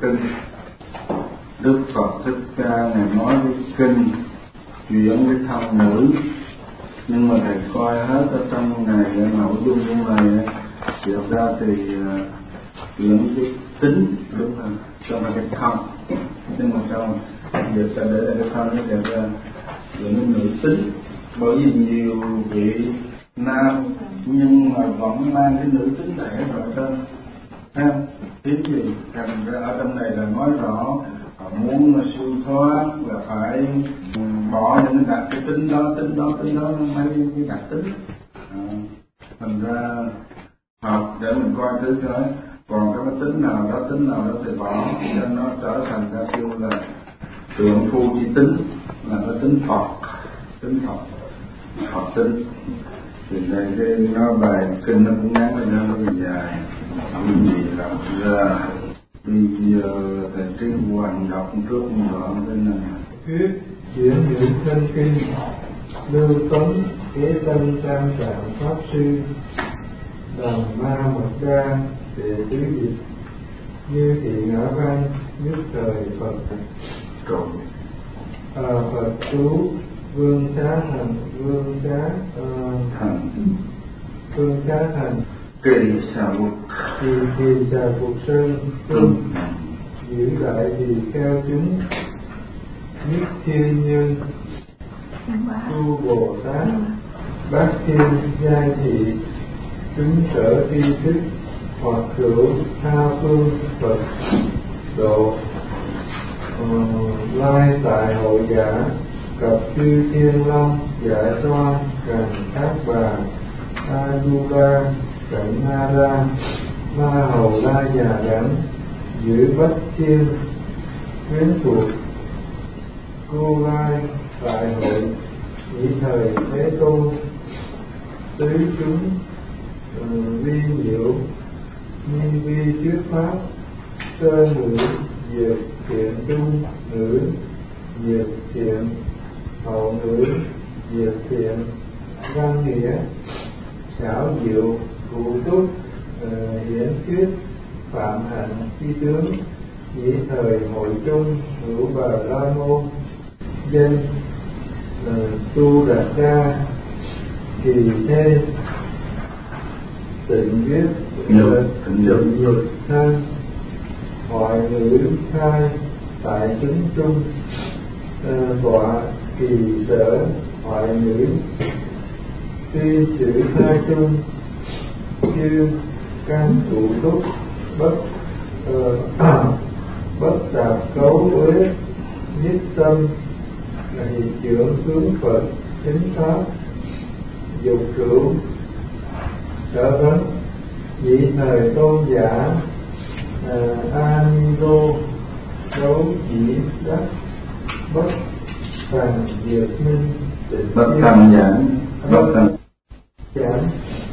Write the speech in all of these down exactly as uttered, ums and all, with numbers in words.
kinh. Đức Phật Thích Ca Ngài nói cái kinh chuyển cái thân nữ, nhưng mà thầy coi hết ở trong này nội dung trong này thì thật ra thì chuyển cái tính đúng không, cho là cái thân, nhưng mà sao giờ sẽ để lại cái thân nó đẹp ra chuyển cái nữ tính, bởi vì nhiều vị nam nhưng mà vẫn mang cái nữ tính này ở ngoài trên, ha, tiếng gì thành ra ở trong này là nói rõ muốn mà siêu thoát là phải bỏ những cái đặc cái tính đó tính đó tính đó mấy cái đặc tính, à, thành ra học để mình coi thứ cái còn cái tính nào đó tính nào đó thì bỏ cho nó trở thành ra kêu là tượng phu chi tính, là cái tính Phật, tính Phật, Phật tính. Thì đây cái nó bài kinh nó cũng ngắn, nó hơi dài, không gì làm ra. Bây giờ thầy Trí Hoàng đọc trước một đoạn bên này. Thuyết chuyển những thân kinh, Lưu Tống Kế Tân Tam Tạng Pháp Sư, Đàm Ma Mật Đa Đệ Tứ Dịch, Như Thị Ngã Văn Nhất Thời Phật Rồi à, Phật Chú Vương Xá Thành Vương Xá uh, Thành Vương Xá Thành Kỳ Xà Bục Kỳ Kỳ Xà Bục Sơn Trung giữ lại thì cao chúng Nhất Thiên Nhân Tu Bồ Tát Bát Thiên Giai Thị chúng sở tri thức hoặc hữu tha phương Phật độ uh, lai tại hội giả cập chư thiên long giải toa cành thác bà a du ba cận na la ma hầu la già đẳng giữ bách thiên quyến thuộc cô lai tại hội nhị thời Thế Tôn tứ chúng uh, vi diệu nhiên vi trước pháp sơ ngữ diệt thiện trung ngữ diệt thiện hậu ngữ diệt thiện văn nghĩa xảo diệu cụ túc uh, hiển thuyết phạm hạnh chi tướng nhị thời hội trung hữu bà la môn danh uh, tu đạt đa kỳ thế tịnh viết tịnh diệt thân ngoại ngữ khai tại chúng trung tọa kỳ sở ngoại ngữ tuy sử khai trung chư căn cụ túc bất uh, bất tạp cấu uế nhất tâm hiện trưởng hướng Phật chính pháp dục cửu sở vấn nhị thời tôn giả uh, Anigo đấu chỉ đắc bất phàm diệt minh tịnh bất tăng giảng bất tăng giảng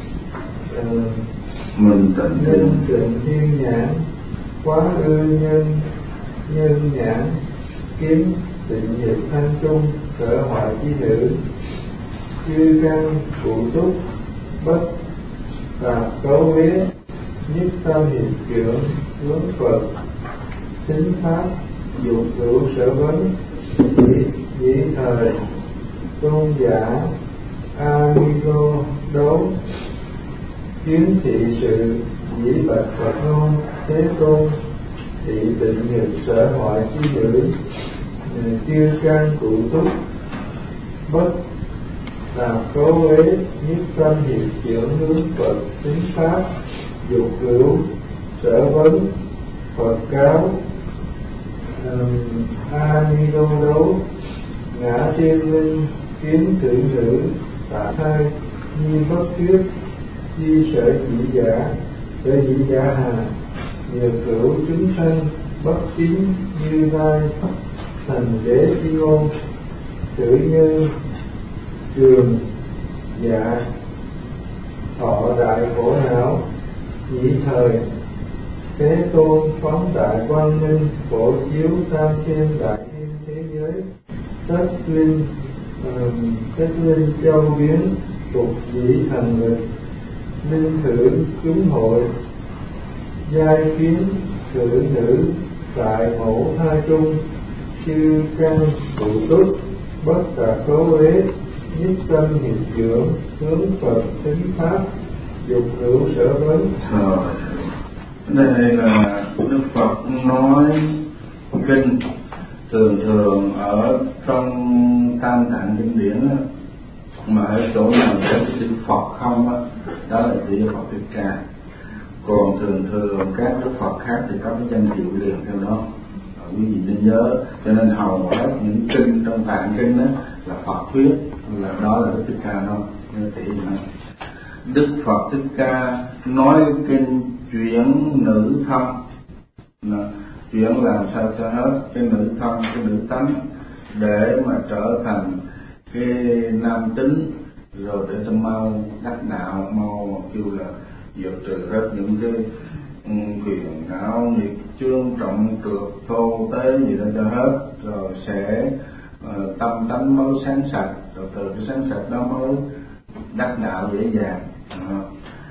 mình tịnh nhân tịnh thiên nhãn quá ư nhân nhân nhãn kiếm tịnh diệt thanh trung sở hoại chi nữ chư căn cụ túc bất tạp cấu uế nhất tâm hiện trưởng hướng Phật chính pháp dục hữu sở vấn nhị, nhị thời tôn giả Amigo đấu kiến thị sự dĩ bạch Phật ngôn Thế Tôn thị tịnh nghiệp sở hoại chi nữ chư căn cụ túc bất tạp cấu uế nhất tâm hiện trưởng hướng Phật chính pháp dục hữu sở vấn Phật cáo Amigo đấu ngã thiên linh kiến thử nữ tạ thai nhi bất thuyết di sở dị giả sở dị giả hà nhiều cửu chúng sanh bất tín như lai thành đế chi ngôn tử nhân trường dạ thọ đại khổ não nhị thời Thế Tôn phóng đại quang minh phổ chiếu tam thiên đại thiên thế giới tất linh tất linh châu biến tục dĩ thần lực linh thử chúng hội giai kiến thử nữ tại mẫu tha trung, chư căn phụ túc, bất tà cấu uế, nhất tâm nghiệp dưỡng, hướng Phật tính pháp, dục hữu sở vấn. Rồi, đây là Đức Phật nói kinh. Thường thường ở trong Tam Tạng kinh điển á, mà ở chỗ nào có chữ Phật không á, đó là chỉ Phật Thích Ca. Còn thường thường các Đức Phật khác thì có cái danh hiệu liền theo đó, quý vị nên nhớ. Cho nên hầu hết những kinh trong Tạng kinh đó là Phật thuyết, là đó là Đức Thích Ca thôi. Như thế này, Đức Phật Thích Ca nói kinh chuyển nữ thân, chuyển làm sao cho hết cái nữ thân, cái nữ tánh, để mà trở thành cái nam tính, rồi để cho mau đắc đạo, mau kêu là diệt trừ hết những cái phiền não, nghiệp chướng, trọng trược, thô tế gì đó cho hết, rồi sẽ uh, tâm tánh mới sáng sạch, rồi từ cái sáng sạch đó mới đắc đạo dễ dàng. Uh,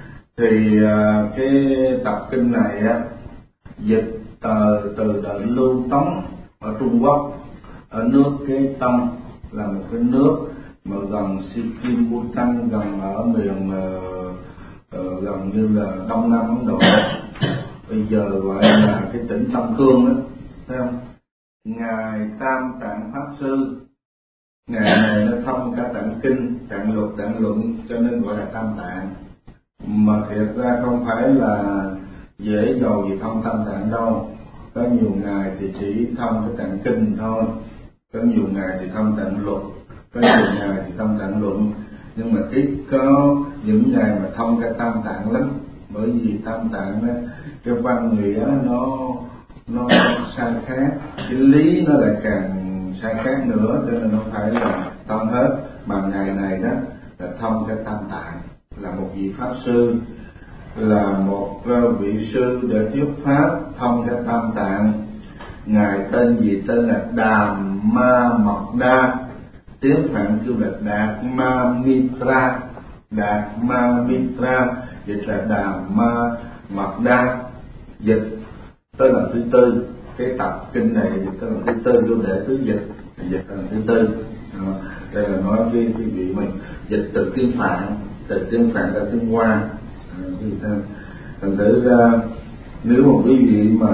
thì uh, cái tập kinh này á, dịch từ từ đời Lưu Tống ở Trung Quốc, ở nước Kế Tông, là một cái nước mà gần Sikkim, Bhutan, gần ở miền uh, uh, gần như là Đông Nam Ấn Độ, bây giờ gọi là cái tỉnh Tâm Cương đó, thấy không? Ngài Tam Tạng Pháp Sư, ngài này nó thông cả tạng kinh, tạng luật, tạng luận, cho nên gọi là Tam Tạng. Mà thiệt ra không phải là dễ dầu gì thông Tam Tạng đâu. Có nhiều ngài thì chỉ thông cái tạng kinh thôi, có nhiều ngài thì thông tạng luật, có nhiều ngài thì thông tạng luận, nhưng mà ít có những ngài mà thông cả Tam Tạng lắm. Bởi vì Tam Tạng đó, cái văn nghĩa nó nó sai khác, cái lý nó lại càng sai khác nữa, cho nên nó phải là thông hết. Mà ngài này đó là thông cái Tam Tạng, là một vị pháp sư, là một vị sư để thuyết pháp thông cái Tam Tạng. Ngài tên gì? Tên là Đàm Ma Mật Đa, tiếng Phạn kêu là Đạt Ma Mitra. Đạt Ma Mitra dịch là Đàm Ma Mật Đa, dịch tới lần thứ tư. Cái tập kinh này dịch tới lần thứ tư, vô để thứ dịch dịch tới lần thứ tư. À, đây là nói với quý vị mình, dịch từ tiếng Phạn, từ tiếng Phạn ra tiếng Hoa. À, thành thử ra nếu một quý vị mà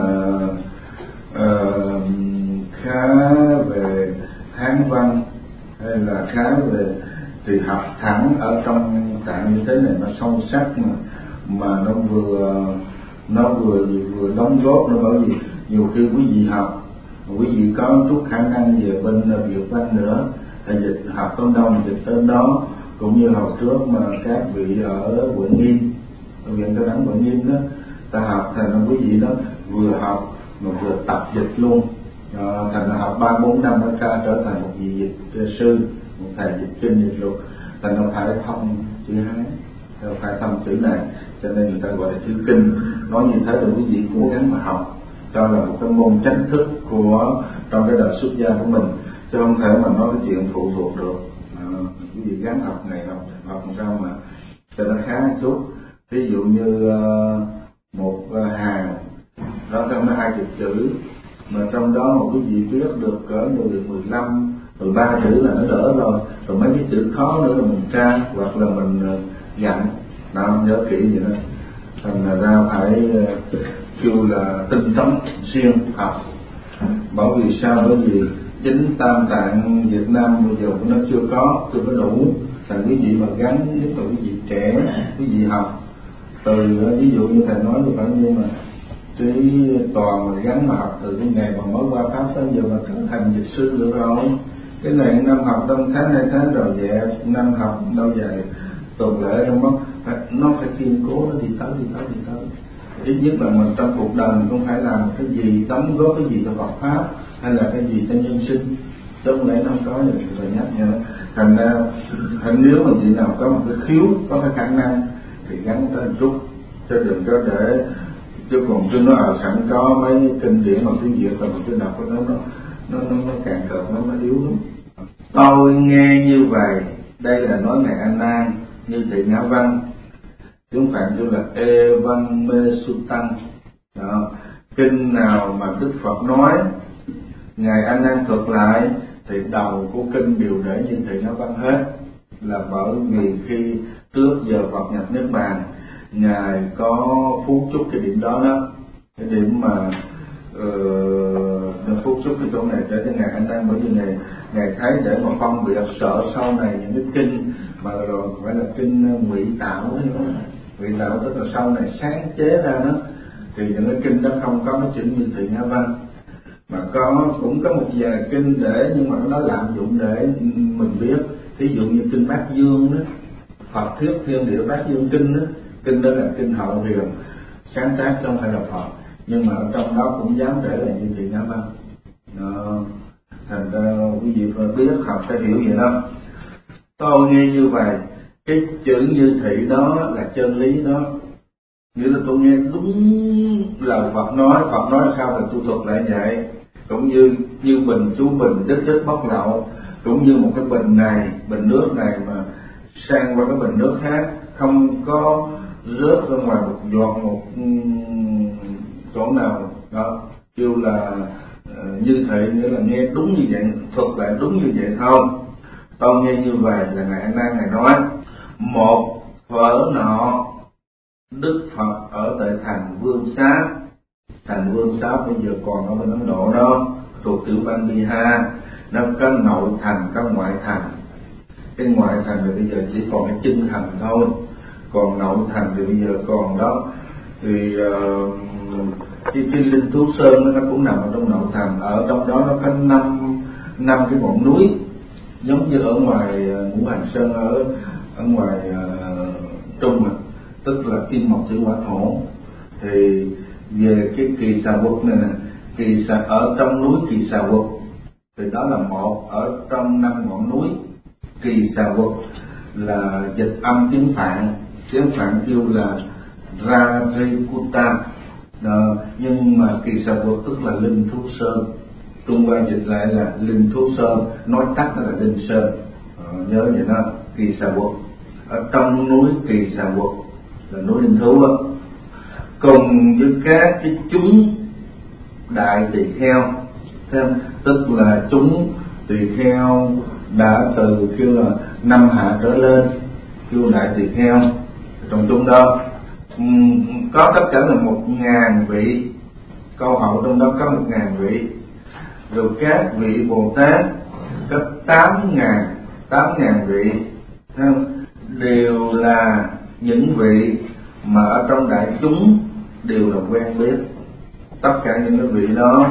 uh, khá về Hán văn hay là khá về thì học thẳng ở trong Tạng như thế này, nó sâu sắc mà mà nó vừa nó vừa vừa đóng góp nữa. Bởi vì nhiều khi quý vị học, quý vị có chút khả năng về bên Việt văn nữa, thì dịch học tới đâu dịch tới đó. Cũng như hồi trước mà các vị ở Quận Nghiêm, ở viện Cao đẳng Quận Nghiêm đó, ta học thành quý vị đó vừa học mà vừa tập dịch luôn. À, thành là học ba bốn năm nó ra trở thành một vị dịch sư, một thầy dịch kinh dịch luật, thành nó phải thông chữ Hán, nó phải thông chữ này, cho nên người ta gọi là chữ kinh. Nói như thế là quý vị cố gắng mà học cho là một cái môn chánh thức của trong cái đời xuất gia của mình, chứ không thể mà nói cái chuyện phụ thuộc được. À, quý vị gắng học này học học làm sao mà cho nó khá một chút. Ví dụ như uh, một uh, hàng đó trong nó hai chục chữ, mà trong đó một quý vị viết được cỡ mười, mười lăm, mười ba chữ là nó đỡ rồi. Rồi mấy cái chữ khó nữa là mình tra hoặc là mình uh, dặn, nào nhớ kỹ vậy đó. Thành ra phải uh, kêu là tinh tấn xuyên học. Bởi vì sao? Bởi vì chính Tam Tạng Việt Nam bây giờ nó chưa có, chưa có đủ. Thành quý vị mà gắn, nhất là quý vị trẻ, quý vị học từ, ví dụ như thầy nói như phải, nhưng mà trí toàn mà gắn mà học từ cái ngày mà mới qua Pháp tới giờ mà trở thành dịch sư được rồi. Cái này năm học đông tháng hai tháng rồi dẹp, năm học đâu dài tuần lễ trong đó, nó phải kiên cố, nó đi tới đi tới đi tới. Ít nhất là mình trong cuộc đời mình cũng phải làm cái gì, đóng góp cái gì cho Phật pháp hay là cái gì cho nhân sinh, chứ không lẽ nó không có gì rồi nhắc nhở. Thành ra nếu mà chị nào có một cái khiếu, có cái khả năng thì gắn tới một chút, chứ đừng có để, chứ còn chứ nó ở sẵn có mấy kinh điển mà tiếng Việt rồi mà cứ đọc cái đó nó nó nó, nó càng cợt, nó nó yếu lắm. Tôi nghe như vậy, đây là nói ngài A Nan như thị Ngã Văn, tiếng Phạn kêu là E Văn Mê Su Tăng. Đó, kinh nào mà Đức Phật nói, Ngài A Nan thuật lại thì đầu của kinh đều để như thị nó văn hết, là bởi vì khi trước giờ Phật nhập Niết Bàn, Ngài có phút chúc cái điểm đó đó, cái điểm mà uh, phút chúc cái chỗ này để cho Ngài A Nan, bởi vì Ngài Ngài thấy để mà phân biệt sợ sau này những cái kinh mà rồi phải là kinh ngụy tạo ấy, ngụy tạo tức là sau này sáng chế ra đó, thì những cái kinh đó không có cái chữ như thị nga văn, mà có cũng có một vài kinh để, nhưng mà nó lạm dụng để mình biết. Ví dụ như kinh Bát Dương đó, Phật Thuyết Thiên Địa Bát Dương Kinh đó, kinh đó là kinh Hậu Hiền sáng tác trong phải là Phật, nhưng mà ở trong đó cũng dám để là như thị nga văn. Đó. Thành ra quý vị phải biết học phải hiểu vậy đó. Tôi nghe như vậy, cái chữ như thị đó là chân lý đó, nghĩa là tôi nghe đúng lời Phật nói. Phật nói sao thì tôi thuật lại vậy. Cũng như như bình chú bình đích đích bất lậu, cũng như một cái bình này, bình nước này mà sang qua cái bình nước khác, không có rớt ra ngoài một giọt một chỗ nào đó, kêu là uh, như thị, nghĩa là nghe đúng như vậy, thuật lại đúng như vậy thôi. Tôi nghe như vậy là Ngài A Nan Ngài nói, một thuở nọ Đức Phật ở tại thành Vương Xá. Thành Vương Xá bây giờ còn ở bên Ấn Độ đó, thuộc tiểu bang Bihar. Nó có nội thành, có ngoại thành. Cái ngoại thành thì bây giờ chỉ còn cái chinh thành thôi, còn nội thành thì bây giờ còn đó. Thì uh, cái, cái Linh Thú Sơn nó cũng nằm ở trong nội thành. Ở trong đó nó có năm năm cái ngọn núi, giống như ở ngoài uh, Ngũ Hành Sơn ở ở ngoài uh, Trung, tức là Kim Mộc Thủy Hỏa Thổ. Thì về cái Kỳ Xà Quật này nè, Kỳ Xà ở trong núi Kỳ Xà Quật thì đó là một ở trong năm ngọn núi. Kỳ Xà Quật là dịch âm tiếng Phạn, tiếng Phạn kêu là Radhikuta. Đó, nhưng mà Kỳ Xà Quật tức là Linh Thú Sơn, Trung Hoa dịch lại là Linh Thú Sơn, nói tắt là Linh Sơn. Ờ, nhớ vậy đó. Kỳ Xà Quật ở trong núi Kỳ Xà Quật là núi Linh Thú đó, cùng với các cái chúng đại tỳ kheo, thêm tức là chúng tỳ kheo đã từ kêu là năm hạ trở lên, kêu đại tỳ kheo. Trong chúng đó có tất cả là một ngàn vị, câu hậu trong đó có một ngàn vị, rồi các vị Bồ Tát có tám ngàn tám ngàn vị, đều là những vị mà ở trong đại chúng đều là quen biết. Tất cả những cái vị đó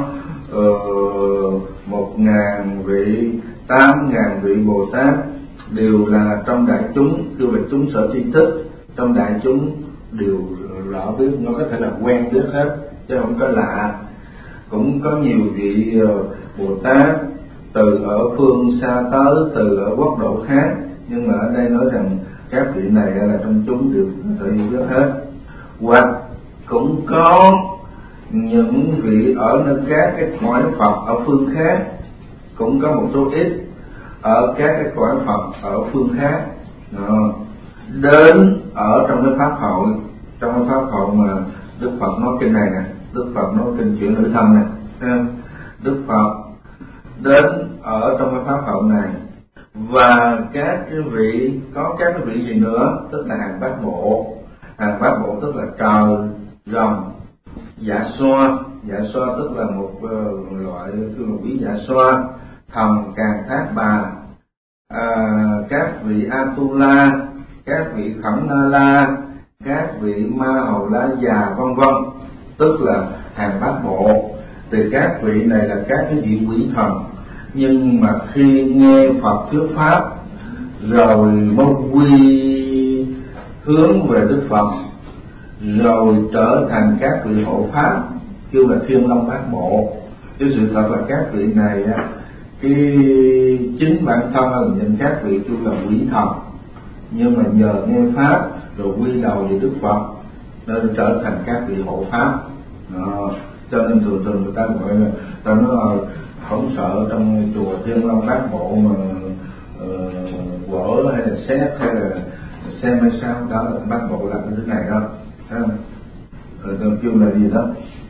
uh, một ngàn vị, tám ngàn vị Bồ Tát đều là trong đại chúng, kêu là chúng sở tri thức, trong đại chúng đều rõ biết, nó có thể là quen biết hết chứ không có lạ. Cũng có nhiều vị uh, Bồ Tát từ ở phương xa tới, từ ở quốc độ khác, nhưng mà ở đây nói rằng các vị này là trong chúng đều có thể biết hết. Hoặc cũng có những vị ở nơi các cái cõi Phật ở phương khác, cũng có một số ít ở các cái cõi Phật ở phương khác. Đó. Đến ở trong cái pháp hội, trong cái pháp hội mà Đức Phật nói kinh này nè, Đức Phật nói kinh Chuyển Nữ Thâm này, Đức Phật đến ở trong cái pháp hội này, và các cái vị, có các cái vị gì nữa, tức là hàng bát bộ. Hàng bát bộ tức là trời, rồng, dạ xoa. Dạ xoa tức là một uh, loạiคือmột quý dạ xoa, thần Càn Thác Bà, à, các vị Atula, các vị Khẩn Na La, các vị Ma Hầu La Già vân vân, tức là hàng bát bộ. Thì các vị này là các cái vị quỷ thần, nhưng mà khi nghe Phật thuyết pháp rồi mới quy hướng về Đức Phật, rồi trở thành các vị hộ pháp, kêu là Thiên Long Bát Bộ. Cái sự thật là các vị này á, cái chính bản thân là những các vị kêu là quỷ thần, nhưng mà nhờ nghe pháp rồi quy đầu về Đức Phật nên trở thành các vị hộ pháp. Đó. Cho nên thường thường người ta gọi là ta nói không sợ trong chùa Thiên Long Bát Bộ mà uh, vỡ hay là xét hay là xem hay sao, đó là Bát Bộ làm cái thứ này đó, thấy không? Rồi kêu là gì đó,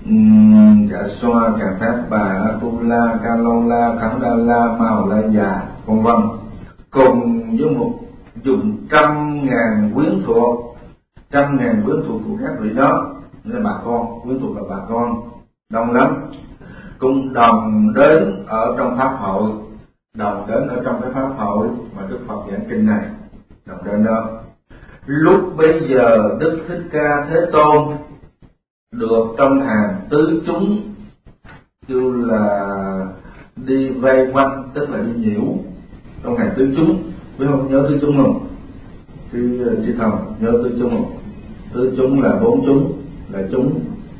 um, Cả Xoa, Cả Tháp Bà, Atula, Ca Lâu La, Khẳng Đa La, Màu La Già, vân vân, cùng với một dùng trăm ngàn quyến thuộc, trăm ngàn quyến thuộc của các vị đó, nghĩa là bà con, quyến thuộc là bà con, đông lắm, cùng đồng đến ở trong pháp hội, đồng đến ở trong cái pháp hội mà Đức Phật giảng kinh này, đồng đến đó. Lúc bấy giờ Đức Thích Ca Thế Tôn được trong hàng tứ chúng, kêu là đi vây quanh, tức là đi nhiễu trong hàng tứ chúng. Biết không, nhớ tứ chúng không? Chứ chị Thầm nhớ tứ chúng không? Tứ chúng là bốn chúng, là chúng.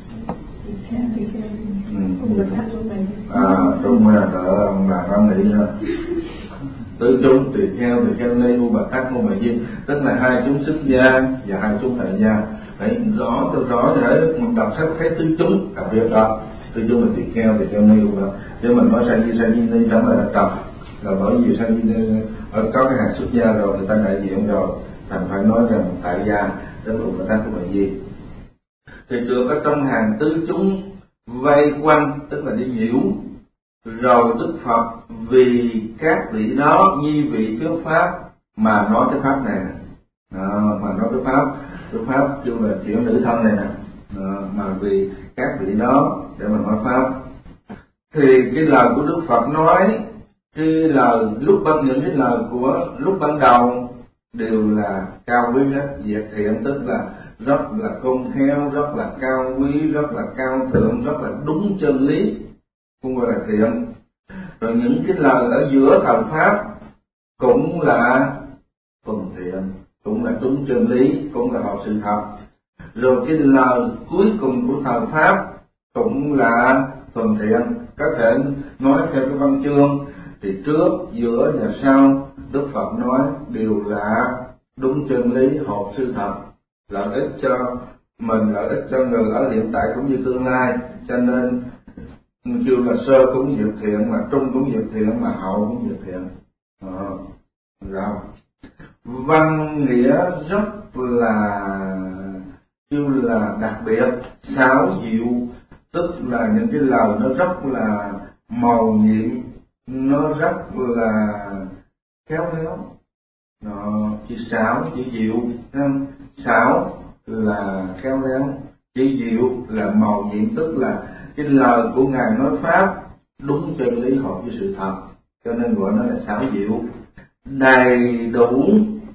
Ừ. À, đúng rồi, đỡ ông bà có nghĩ nữa. Tứ chúng tùy theo, tùy theo Ni U Bà Tát Môn Bà Diêm, tức là hai chúng xuất gia và hai chúng tại gia. Phải rõ cho rõ để mình đọc sách thấy tứ chúng, đặc biệt đó. Tứ chúng là tùy theo, tùy theo Ni U Bà. Nếu mình nói Sa Di Sa Di Ni chẳng là đã trật, là bởi vì Sa Di Ni ở có cái hàng xuất gia rồi, người ta đại diện rồi, thành phải nói rằng tại gia đến U Bà Tát Môn Bà Diêm. Thì được ở trong hàng tứ chúng vây quanh, tức là đi nhiễu. Rồi Đức Phật vì các vị đó nhi vị thuyết pháp mà nói cái pháp này nè, đó, mà nói cái pháp, cái pháp kêu là chuyển nữ thân này nè, đó, mà vì các vị đó để mà nói pháp. Thì cái lời của Đức Phật nói, cái lời lúc ban những cái lời của lúc ban đầu đều là cao quý hết, diệt thiện, tức là rất là công khéo, rất là cao quý, rất là cao thượng, rất là đúng chân lý, không gọi là thiện. Rồi những cái lời ở giữa thời pháp cũng là thuần thiện, cũng là đúng chân lý, cũng là hợp sự thật. Rồi cái lời cuối cùng của thời pháp cũng là thuần thiện. Có thể nói theo cái văn chương thì trước, giữa và sau Đức Phật nói đều là đúng chân lý, hợp sự thật, lợi ích cho mình, lợi ích cho người ở hiện tại cũng như tương lai. Cho nên kêu là sơ cũng diệt thiện, mà trung cũng diệt thiện, mà hậu cũng diệt thiện. À, rồi văn nghĩa rất là kêu là đặc biệt, xảo diệu, tức là những cái lời nó rất là màu nhiệm, nó rất là khéo léo. Nó chỉ xảo, chỉ diệu, không? Xảo là khéo léo, chỉ diệu là màu nhiệm, tức là cái lời của Ngài nói pháp đúng chân lý, hợp với sự thật, cho nên gọi nó là xảo diệu. Đầy đủ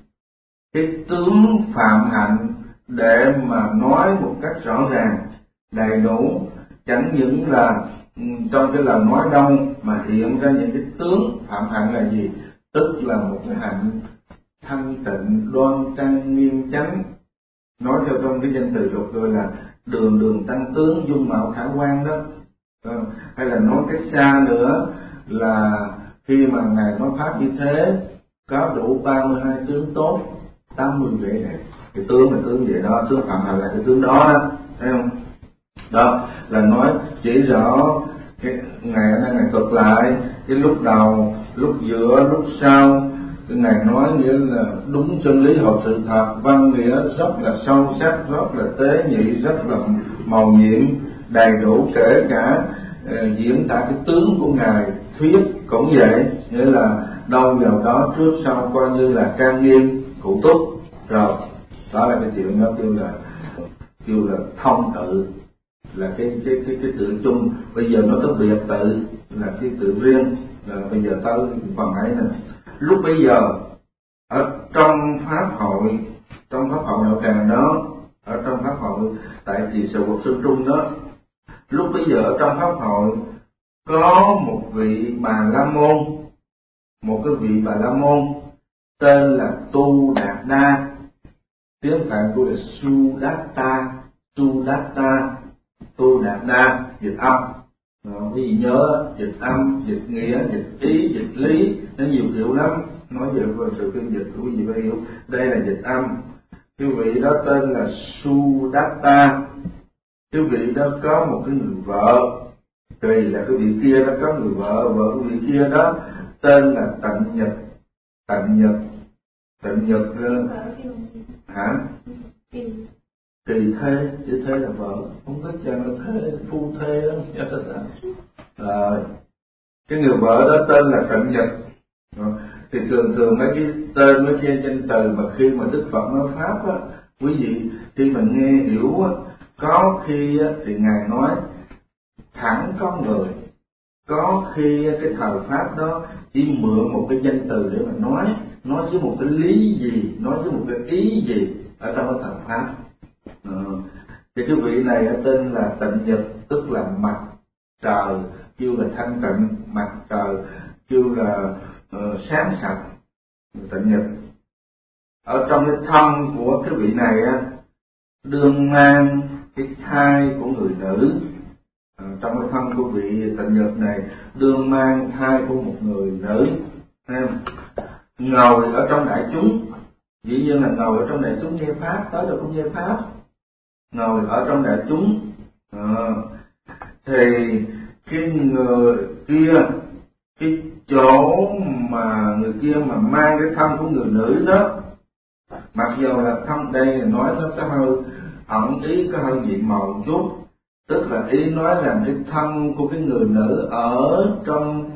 cái tướng phạm hạnh để mà nói một cách rõ ràng, đầy đủ, chẳng những là trong cái lời nói đâu mà hiện ra những cái tướng phạm hạnh là gì, tức là một cái hạnh thanh tịnh, đoan trang, nghiêm chánh. Nói theo trong cái danh từ luật gọi là đường đường tăng tướng, dung mạo khả quan đó. À, hay là nói cái xa nữa là khi mà Ngài nói pháp như thế có đủ ba mươi hai tướng tốt, tám mươi vẻ đẹp. Cái tướng là tướng vậy đó, tướng phạm hạnh là cái tướng đó đó, thấy không? Đó là nói chỉ rõ cái Ngài ở đây Ngài thuật lại cái lúc đầu, lúc giữa, lúc sau. Cái Ngài nói nghĩa là đúng chân lý, hợp sự thật, văn nghĩa rất là sâu sắc, rất là tế nhị, rất là màu nhiệm, đầy đủ, kể cả uh, diễn tả cái tướng của Ngài thuyết cũng vậy, nghĩa là đâu vào đó, trước sau coi như là trang nghiêm cụ túc. Rồi đó là cái chuyện đó kêu là kêu là thông tự, là cái cái cái cái tự chung. Bây giờ nó có biệt tự là cái tự riêng, là bây giờ tới phần ấy nè. Lúc bây giờ ở trong pháp hội, trong pháp hội đạo tràng đó, ở trong pháp hội tại Trì Sở Quật Sơn Trung đó, lúc bây giờ ở trong pháp hội có một vị Bà La Môn, một cái vị Bà La Môn tên là Tu Đạt Đa, tiếng Phạn của là Sudatta, Sudatta, Tu Đạt Đa, dịch âm. Đó, quý vị nhớ dịch âm, dịch nghĩa, dịch ý, dịch lý, nó nhiều kiểu lắm. Nói về sự phiên dịch của quý vị phải hiểu. Đây là dịch âm. Cái vị đó tên là Sudatta. Cái vị đó có một cái người vợ, kỳ là cái vị kia đó có người vợ, vợ của vị kia đó tên là Tịnh Nhật. Tịnh Nhật, Tịnh Nhật hả? tỳ thê, chữ thê là vợ, không có chàng là thê, phu thê đó. Rồi cái người vợ đó tên là Cận Nhật. Thì thường thường mấy cái tên mấy cái danh từ mà khi mà Đức Phật nói pháp á, quý vị khi mình nghe hiểu á, có khi á, thì ngài nói thẳng con người, có khi cái thời pháp đó chỉ mượn một cái danh từ để mà nói, nói với một cái lý gì, nói với một cái ý gì ở trong cái thời pháp. Ừ. Thì cái vị này tên là Tịnh Nhật, tức là mặt trời, kêu là thanh tịnh, mặt trời kêu là uh, sáng sạch, Tịnh Nhật. Ở trong cái thân của cái vị này á, đương mang cái thai của người nữ. À, trong cái thân của vị Tịnh Nhật này đương mang thai của một người nữ. Em ngồi ở trong đại chúng, dĩ nhiên là ngồi ở trong đại chúng nghe pháp, tới đâu cũng nghe pháp, ngồi ở trong đại chúng. À, thì cái người kia, cái chỗ mà người kia mà mang cái thân của người nữ đó, mặc dù là thân đây nói nó có hơi ẩn ý, có hơi nhiệm màu một chút, tức là ý nói rằng cái thân của cái người nữ ở trong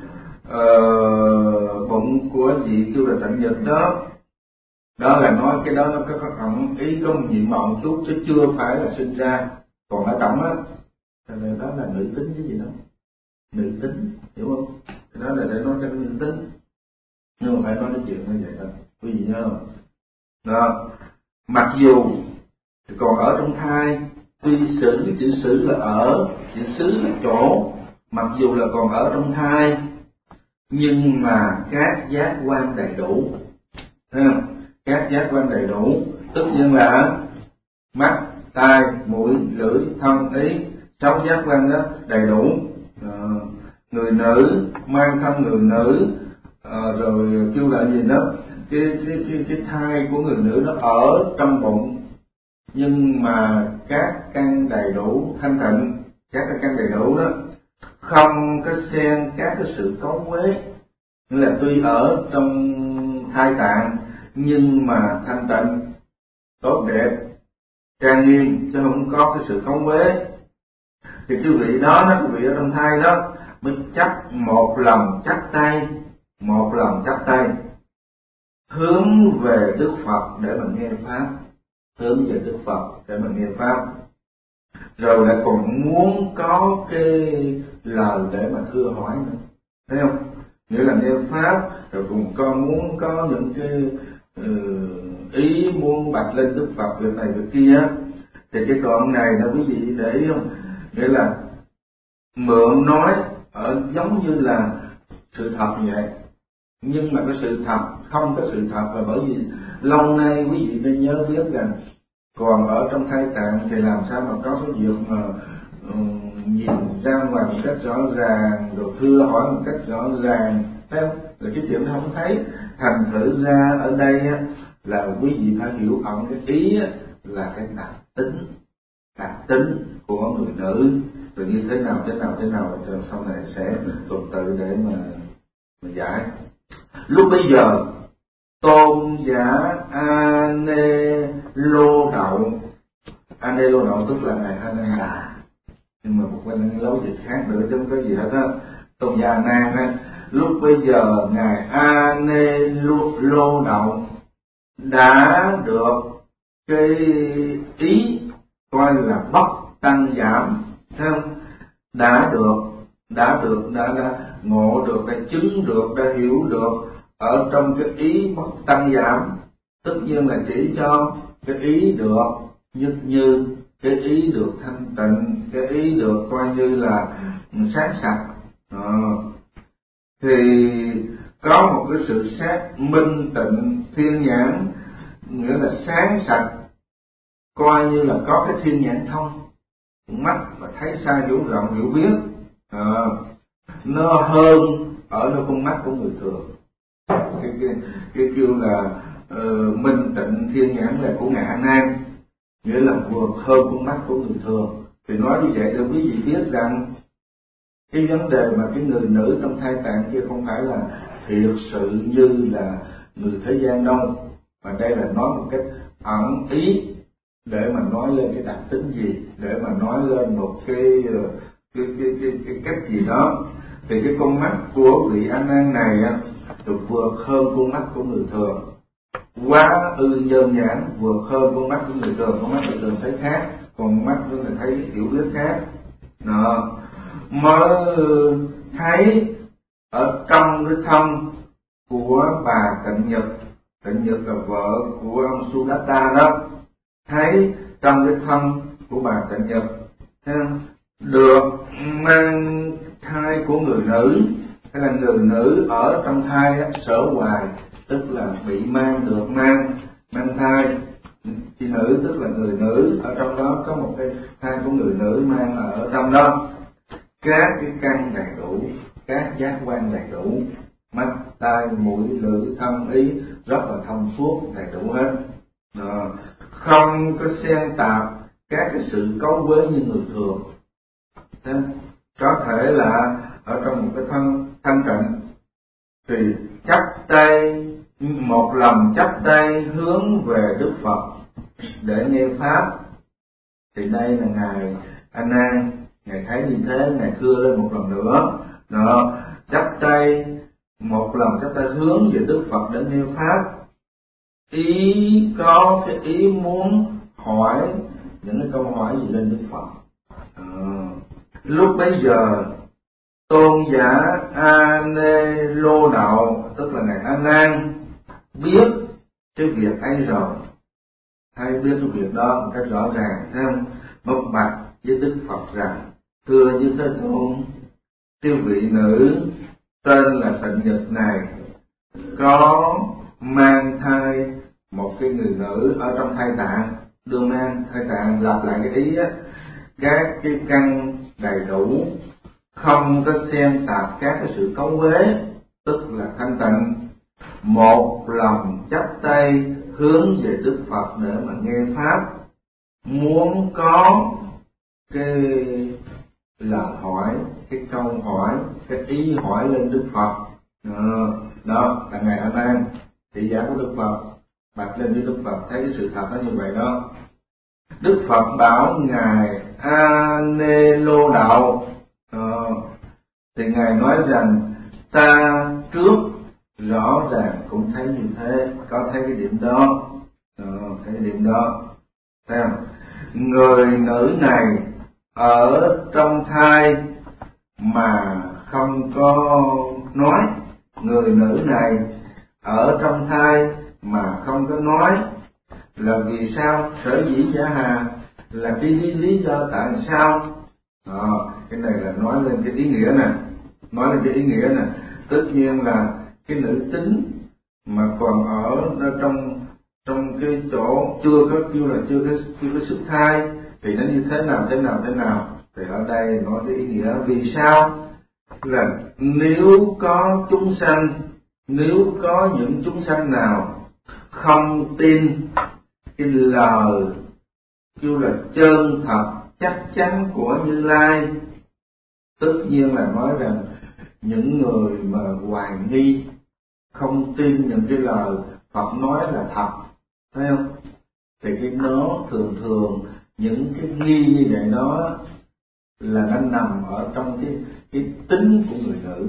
uh, bụng của vị kêu là Tịnh Nhật đó, đó là nói cái đó nó có, có ẩn ý, có nhiệm màu một chút chứ chưa phải là sinh ra. Còn ở trong á, đó là nữ tính cái gì đó, nữ tính, hiểu không? Đó là để nói cho nữ tính, nhưng mà phải nói cái chuyện như vậy đó, quý vị nhớ không? Đó, mặc dù còn ở trong thai, tuy sử, chữ sử là ở, chữ xứ là chỗ, mặc dù là còn ở trong thai, nhưng mà các giác quan đầy đủ. Thấy không? Các giác quan đầy đủ, tất nhiên là mắt, tai, mũi, lưỡi, thân, ý, sáu giác quan đó đầy đủ. À, người nữ mang thân người nữ, à, rồi kêu là gì đó, cái cái cái cái thai của người nữ nó ở trong bụng, nhưng mà các căn đầy đủ thanh tịnh, các cái căn đầy đủ đó không có xen các cái sự cấu uế, nghĩa là tuy ở trong thai tạng nhưng mà thanh tịnh, tốt đẹp, trang nghiêm, chứ không có cái sự cấu uế. Thì cái vị đó, nó cái vị ở trong thai đó mới chắp một lòng chắp tay, một lòng chắp tay hướng về Đức Phật để mà nghe pháp, hướng về Đức Phật để mà nghe pháp, rồi lại còn muốn có cái lời để mà thưa hỏi nữa, thấy không? Nghĩa là nghe pháp rồi cũng có muốn có những cái uh, ý muốn bạch lên Đức Phật việc này việc kia. Thì cái đoạn này là quý vị để ý không? Nghĩa là mượn nói ở giống như là sự thật vậy, nhưng mà cái sự thật không có sự thật là bởi vì lâu nay quý vị nên nhớ biết rằng còn ở trong thai tạng thì làm sao mà có cái việc mà um, nhìn ra ngoài một cách rõ ràng rồi thưa hỏi một cách rõ ràng, thấy không? Là cái chuyện đó không thấy. Thành thử ra ở đây á, là quý vị phải hiểu ẩn cái ý á, là cái đặc tính, đặc tính của người nữ, rồi như thế nào thế nào thế nào rồi sau này sẽ tuần tự để mà, mà giải. Lúc bây giờ tôn giả A Nê Lô Đậu, A Nê Lô Đậu tức là ngài A Nan Đà, nhưng mà một bên lối dịch khác nữa chứ không có gì hết á. Tôn giả A Nan á, lúc bây giờ ngài A Nê Lô, Lô Đậu đã được cái ý coi là bất tăng giảm, thấy không? Đã được, đã được, đã, đã ngộ được, đã chứng được, đã hiểu được ở trong cái ý bất tăng giảm. Tất nhiên là chỉ cho cái ý được nhất như, cái ý được thanh tịnh, cái ý được coi như là sáng sạch. À, thì có một cái sự xác minh tịnh thiên nhãn, nghĩa là sáng sạch, coi như là có cái thiên nhãn thông, mắt và thấy xa hiểu rộng hiểu biết. À, nó hơn ở nơi con mắt của người thường. Cái, cái, cái kêu là uh, minh tịnh thiên nhãn là của ngài A Nan, nghĩa là vượt hơn con mắt của người thường. Thì nói như vậy để quý vị biết rằng cái vấn đề mà cái người nữ trong thai tạng kia không phải là thiệt sự như là người thế gian đâu, mà đây là nói một cách ẩn ý, để mà nói lên cái đặc tính gì, để mà nói lên một cái cái cái cái, cái cách gì đó. Thì cái con mắt của vị A Nan này á được vượt hơn con mắt của người thường, quá ư đơn giản, vượt hơn con mắt của người thường. Con mắt người thường thấy khác, còn mắt của người thấy hiểu biết khác. Đó. Mới thấy ở trong cái thân của bà Tịnh Nhật, Tịnh Nhật là vợ của ông Sudatta đó, thấy trong cái thân của bà Tịnh Nhật được mang thai của người nữ, hay là người nữ ở trong thai á, sở hoài, tức là bị mang được mang mang thai. Chị nữ tức là người nữ, ở trong đó có một cái thai của người nữ mang ở trong đó. Các cái căn đầy đủ, các giác quan đầy đủ, mắt, tai, mũi, lưỡi, thân, ý rất là thông suốt, đầy đủ hết. Đó. Không có xen tạp các cái sự cấu quế như người thường. Thế, có thể là ở trong một cái thân thanh tịnh thì chắp tay, một lòng chắp tay hướng về Đức Phật để nghe pháp. Thì đây là ngài A Nan, ngài thấy như thế, ngài thưa lên một lần nữa. Đó, chắp tay, một lòng chắp tay hướng về Đức Phật để nghe pháp. Ý có cái ý muốn hỏi những cái câu hỏi gì lên Đức Phật. À, lúc bấy giờ tôn giả A Nê Lô Đạo, tức là ngài A Nan, biết cái việc ấy rồi, hay biết cái việc đó một cách rõ ràng, thấy không? Bộc bạch với Đức Phật rằng: thưa như Thế Tôn, tiêu vị nữ tên là Tịnh Nhật này có mang thai một cái người nữ ở trong thai tạng, đương mang thai tạng, lặp lại cái ý á, các cái căn đầy đủ, không có xen tạp các cái sự cấu uế, tức là thanh tịnh, một lòng chắp tay hướng về Đức Phật để mà nghe pháp, muốn có cái lời hỏi, cái câu hỏi, cái ý hỏi lên Đức Phật. Đó, đó là ngài A Nan, thị giả của Đức Phật, bạch lên với Đức Phật, thấy cái sự thật nó như vậy đó. Đức Phật bảo ngài A Nê Lô Đạo, ờ, thì ngài nói rằng ta trước rõ ràng cũng thấy như thế, có thấy cái điểm đó, ờ, thấy cái điểm đó. Thấy không? Người nữ này ở trong thai mà không có nói, người nữ này ở trong thai mà không có nói là vì sao? Sở dĩ giả hà là cái lý, lý do tại sao? À, cái này là nói lên cái ý nghĩa nè, nói lên cái ý nghĩa nè. Tất nhiên là cái nữ tính mà còn ở trong trong cái chỗ chưa có kêu là chưa có chưa có xuất thai thì nó như thế nào thế nào thế nào. Thì ở đây nói cái ý nghĩa vì sao? Là nếu có chúng sanh, nếu có những chúng sanh nào không tin cái lời kêu là chân thật chắc chắn của Như Lai, tất nhiên là nói rằng những người mà hoài nghi, không tin những cái lời Phật nói là thật, thấy không? Thì cái nó thường thường những cái nghi như vậy đó là nó nằm ở trong cái cái tính của người nữ.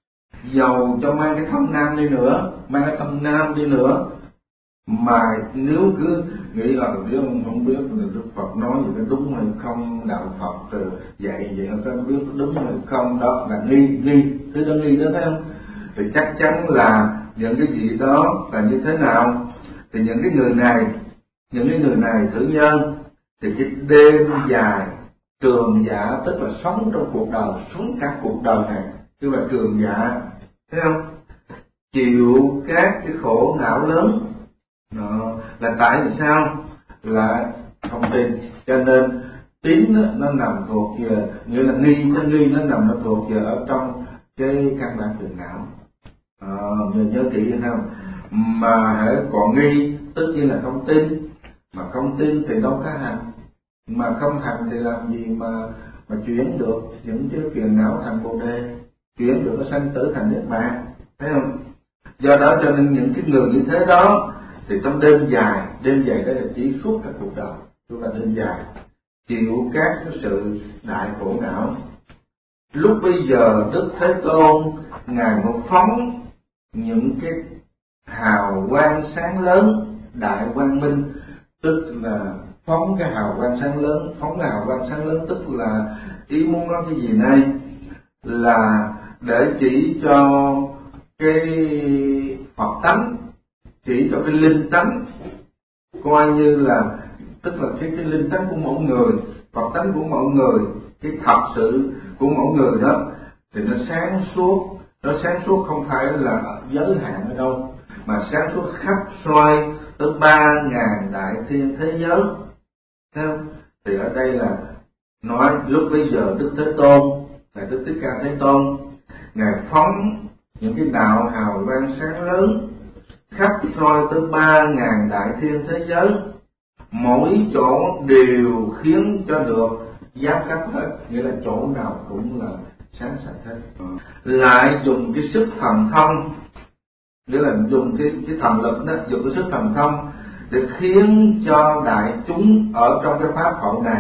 Dầu cho mang cái thân nam đi nữa, mang cái thân nam đi nữa, mà nếu cứ nghĩ là biết không, không biết là Đức Phật nói gì có đúng hay không, đạo Phật dạy vậy không có biết đúng hay không, đó là nghi nghi thứ đó nghi đó, thấy không? Thì chắc chắn là những cái gì đó là như thế nào? Thì những cái người này, những cái người này thử nhân, thì cái đêm dài trường dạ, tức là sống trong cuộc đời, sống cả cuộc đời này, tức là trường dạ, thấy không? Chịu các cái khổ não lớn. Đó, là tại vì sao? Là không tin, cho nên tín nó, nó nằm thuộc về, nghĩa là nghi, cái nghi nó nằm nó thuộc về ở trong cái căn bản phiền não. À, nhớ, nhớ kỹ hay không? Mà hễ còn nghi tất nhiên là không tin, mà không tin thì đâu có hành, mà không hành thì làm gì mà mà chuyển được những cái phiền não thành bồ đề, chuyển được cái sanh tử thành niết bàn, thấy không? Do đó cho nên những cái người như thế đó thì trong đêm dài, đêm dài đây là chỉ suốt cả cuộc đời, tức là đêm dài, chịu các cái sự đại khổ não. Lúc bây giờ Đức Thế Tôn ngài một phóng những cái hào quang sáng lớn, đại quang minh, tức là phóng cái hào quang sáng lớn. Phóng cái hào quang sáng lớn tức là ý muốn nói cái gì này, là để chỉ cho cái Phật tánh, chỉ cho cái linh tánh, coi như là tức là cái cái linh tánh của mỗi người, Phật tánh của mỗi người, cái thật sự của mỗi người đó thì nó sáng suốt. Nó sáng suốt không phải là giới hạn ở đâu, mà sáng suốt khắp xoay tới ba ngàn đại thiên thế giới. Theo thì ở đây là nói lúc bây giờ Đức Thế Tôn, là Đức Thích Ca Thế Tôn, ngài phóng những cái đạo hào quang sáng lớn khắp soi tới ba ngàn đại thiên thế giới, mỗi chỗ đều khiến cho được giáp cấp hết, nghĩa là chỗ nào cũng là sáng sạch hết. Lại dùng cái sức thần thông, nghĩa là dùng cái cái thần lực đó, dùng cái sức thần thông để khiến cho đại chúng ở trong cái pháp hội này,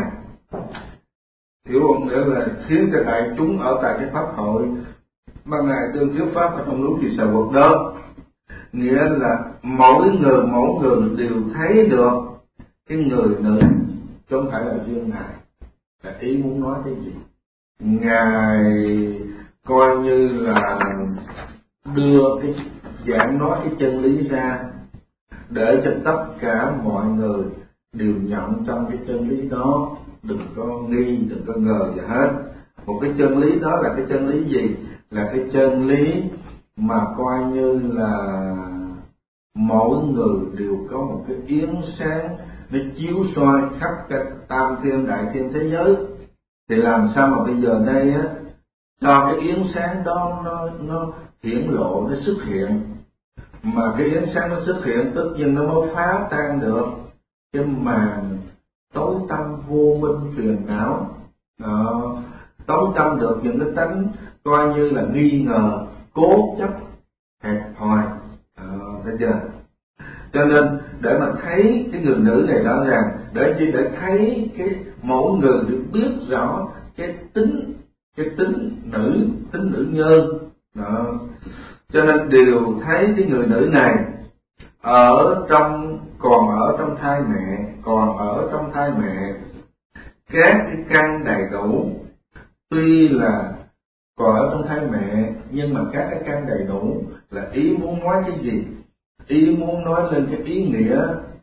hiểu không? Nghĩa là khiến cho đại chúng ở tại cái pháp hội mà ngài tương thuyết pháp ở trong núi Kỳ Xà Quật đó, nghĩa là mỗi người mỗi người đều thấy được cái người nữ, chứ không phải là riêng ngài là ý muốn nói cái gì. Ngài coi như là đưa cái giảng nói cái chân lý ra để cho tất cả mọi người đều nhận trong cái chân lý đó, đừng có nghi, đừng có ngờ gì hết. Một cái chân lý đó là cái chân lý gì? Là cái chân lý mà coi như là mỗi người đều có một cái yến sáng nó chiếu soi khắp cái tam thiên đại thiên thế giới. Thì làm sao mà bây giờ đây á cho cái yến sáng đó nó nó hiển lộ, nó xuất hiện, mà cái yến sáng nó xuất hiện tất nhiên nó mới phá tan được cái màn tối tăm vô minh phiền não, đó, tối tăm được những cái tánh coi như là nghi ngờ, cố chấp, hẹp hòi, thấy chưa? Cho nên để mà thấy cái người nữ này rõ ràng, để chỉ để thấy cái mỗi người được biết rõ cái tính cái tính nữ, tính nữ nhân đó. Cho nên đều thấy cái người nữ này ở trong còn ở trong thai mẹ, còn ở trong thai mẹ các cái căn đầy đủ, tuy là còn ở trong thai mẹ nhưng mà các cái căn đầy đủ là ý muốn nói cái gì? Ý muốn nói lên cái ý nghĩa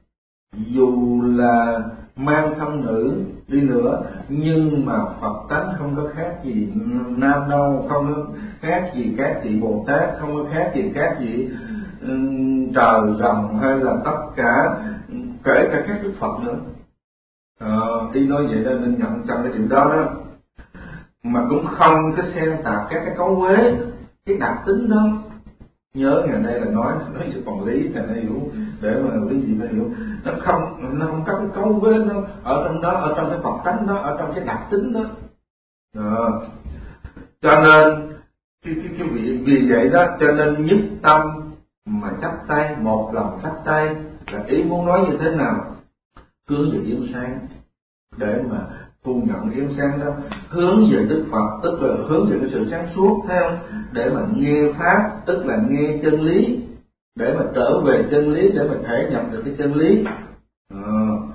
dù là mang thân nữ đi nữa, nhưng mà Phật tánh không có khác gì nam đâu, không có khác gì các vị Bồ Tát, không có khác gì các vị um, trời rồng hay là tất cả, kể cả các Đức Phật nữa. Ờ, ý nói vậy đó nên nhận trong cái điều đó đó, mà cũng không có xen tạp các cái cấu uế, cái đặc tính đó. Nhớ ngày nay là nói nói về phần lý này nó hiểu, để mà cái gì nó hiểu, nó không nó không có cái cấu uế nó ở trong đó, ở trong cái Phật tánh đó, ở trong cái đặc tính đó. Đó. Cho nên cái cái cái vì, vì vậy đó, cho nên nhất tâm mà chắp tay, một lòng chắp tay là ý muốn nói như thế nào? Hướng về yến sáng để mà thu nhận yến sáng đó, hướng về Đức Phật, tức là hướng về cái sự sáng suốt, theo để mà nghe pháp, tức là nghe chân lý, để mà trở về chân lý, để mà thể nhập được cái chân lý. À,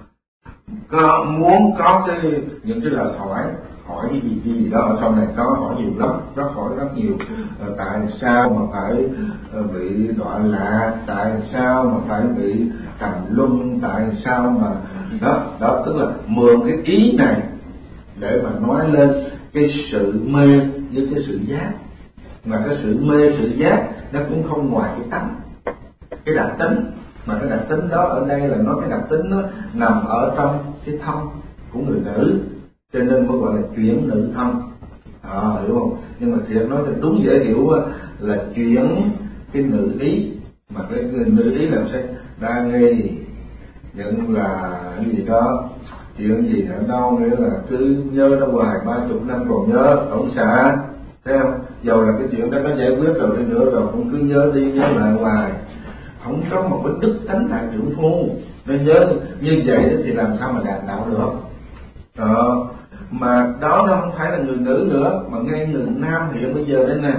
có muốn có cái những cái lời hỏi hỏi cái gì gì đó ở trong này có hỏi nhiều lắm, rất hỏi rất nhiều. À, tại sao mà phải bị đọa lạc, tại sao mà phải bị trầm luân, tại sao mà đó đó tức là mượn cái ý này để mà nói lên cái sự mê với cái sự giác, mà cái sự mê sự giác nó cũng không ngoài cái tánh, cái đặc tính, mà cái đặc tính đó ở đây là nói cái đặc tính nó nằm ở trong cái thân của người nữ, cho nên mới gọi là chuyển nữ thân. À, hiểu không? Nhưng mà thiệt nói cho đúng dễ hiểu là chuyển cái nữ ý, mà cái người nữ ý làm sao đa nghi nhận là cái gì đó, chuyện gì ở đâu, nghĩa là cứ nhớ nó hoài, ba chục năm còn nhớ, không xả, thấy không? Dầu là cái chuyện đó nó giải quyết rồi đi nữa rồi cũng cứ nhớ đi nhớ lại hoài, không có một cái đức tánh đại trưởng phu, Nó nhớ như vậy thì làm sao mà đạt đạo được. Đó. Mà đó nó không phải là người nữ nữa, mà ngay người nam hiện bây giờ đây nè,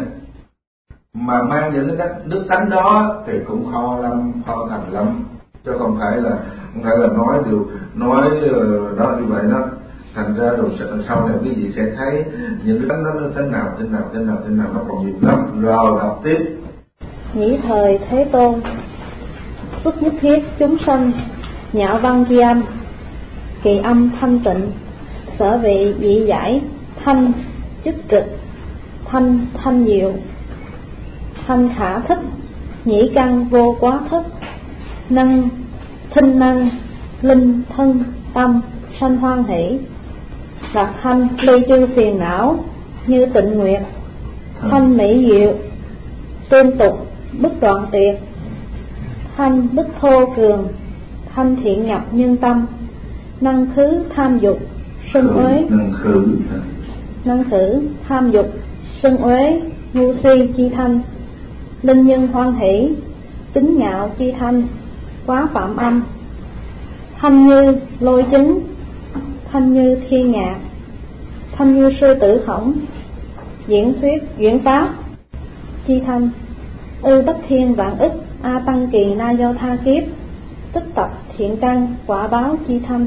mà mang những cái đức tánh đó thì cũng khó lắm, khó thành lắm, chứ không phải là không phải là nói điều nói đó như vậy đó. Thành ra rồi sau này quý vị sẽ thấy những cái tánh đó nó thế nào thế nào thế nào thế nào nó còn nhiều lắm. Rồi đọc tiếp. Nhĩ thời Thế Tôn, xuất nhất thiết chúng sanh, nhạo văn chi âm, kỳ âm thanh tịnh, sở vị dị giải, thanh chức trực, thanh thanh diệu, thanh khả thích, nhĩ căn vô quá thức, năng thinh năng, linh thân tâm, sanh hoan hỷ, lạc thanh ly chư phiền não, như tịnh nguyệt, thanh mỹ diệu, tương tục bất đoạn tuyệt, thanh bất thô cường, thanh thiện nhập nhân tâm, năng khứ tham dục, sân uế, năng khứ năng khứ tham dục, sân uế, ngu si chi thanh, linh nhân hoan hỷ, tính ngạo chi thanh, quá phạm âm, thanh như lôi chứng, thanh như thiên ngạc, thanh như sư tử khổng, diễn thuyết diễn pháp chi thanh, ư bất thiên vạn ức a tăng kỳ na do tha kiếp, tích tập thiện căn quả báo chi thanh,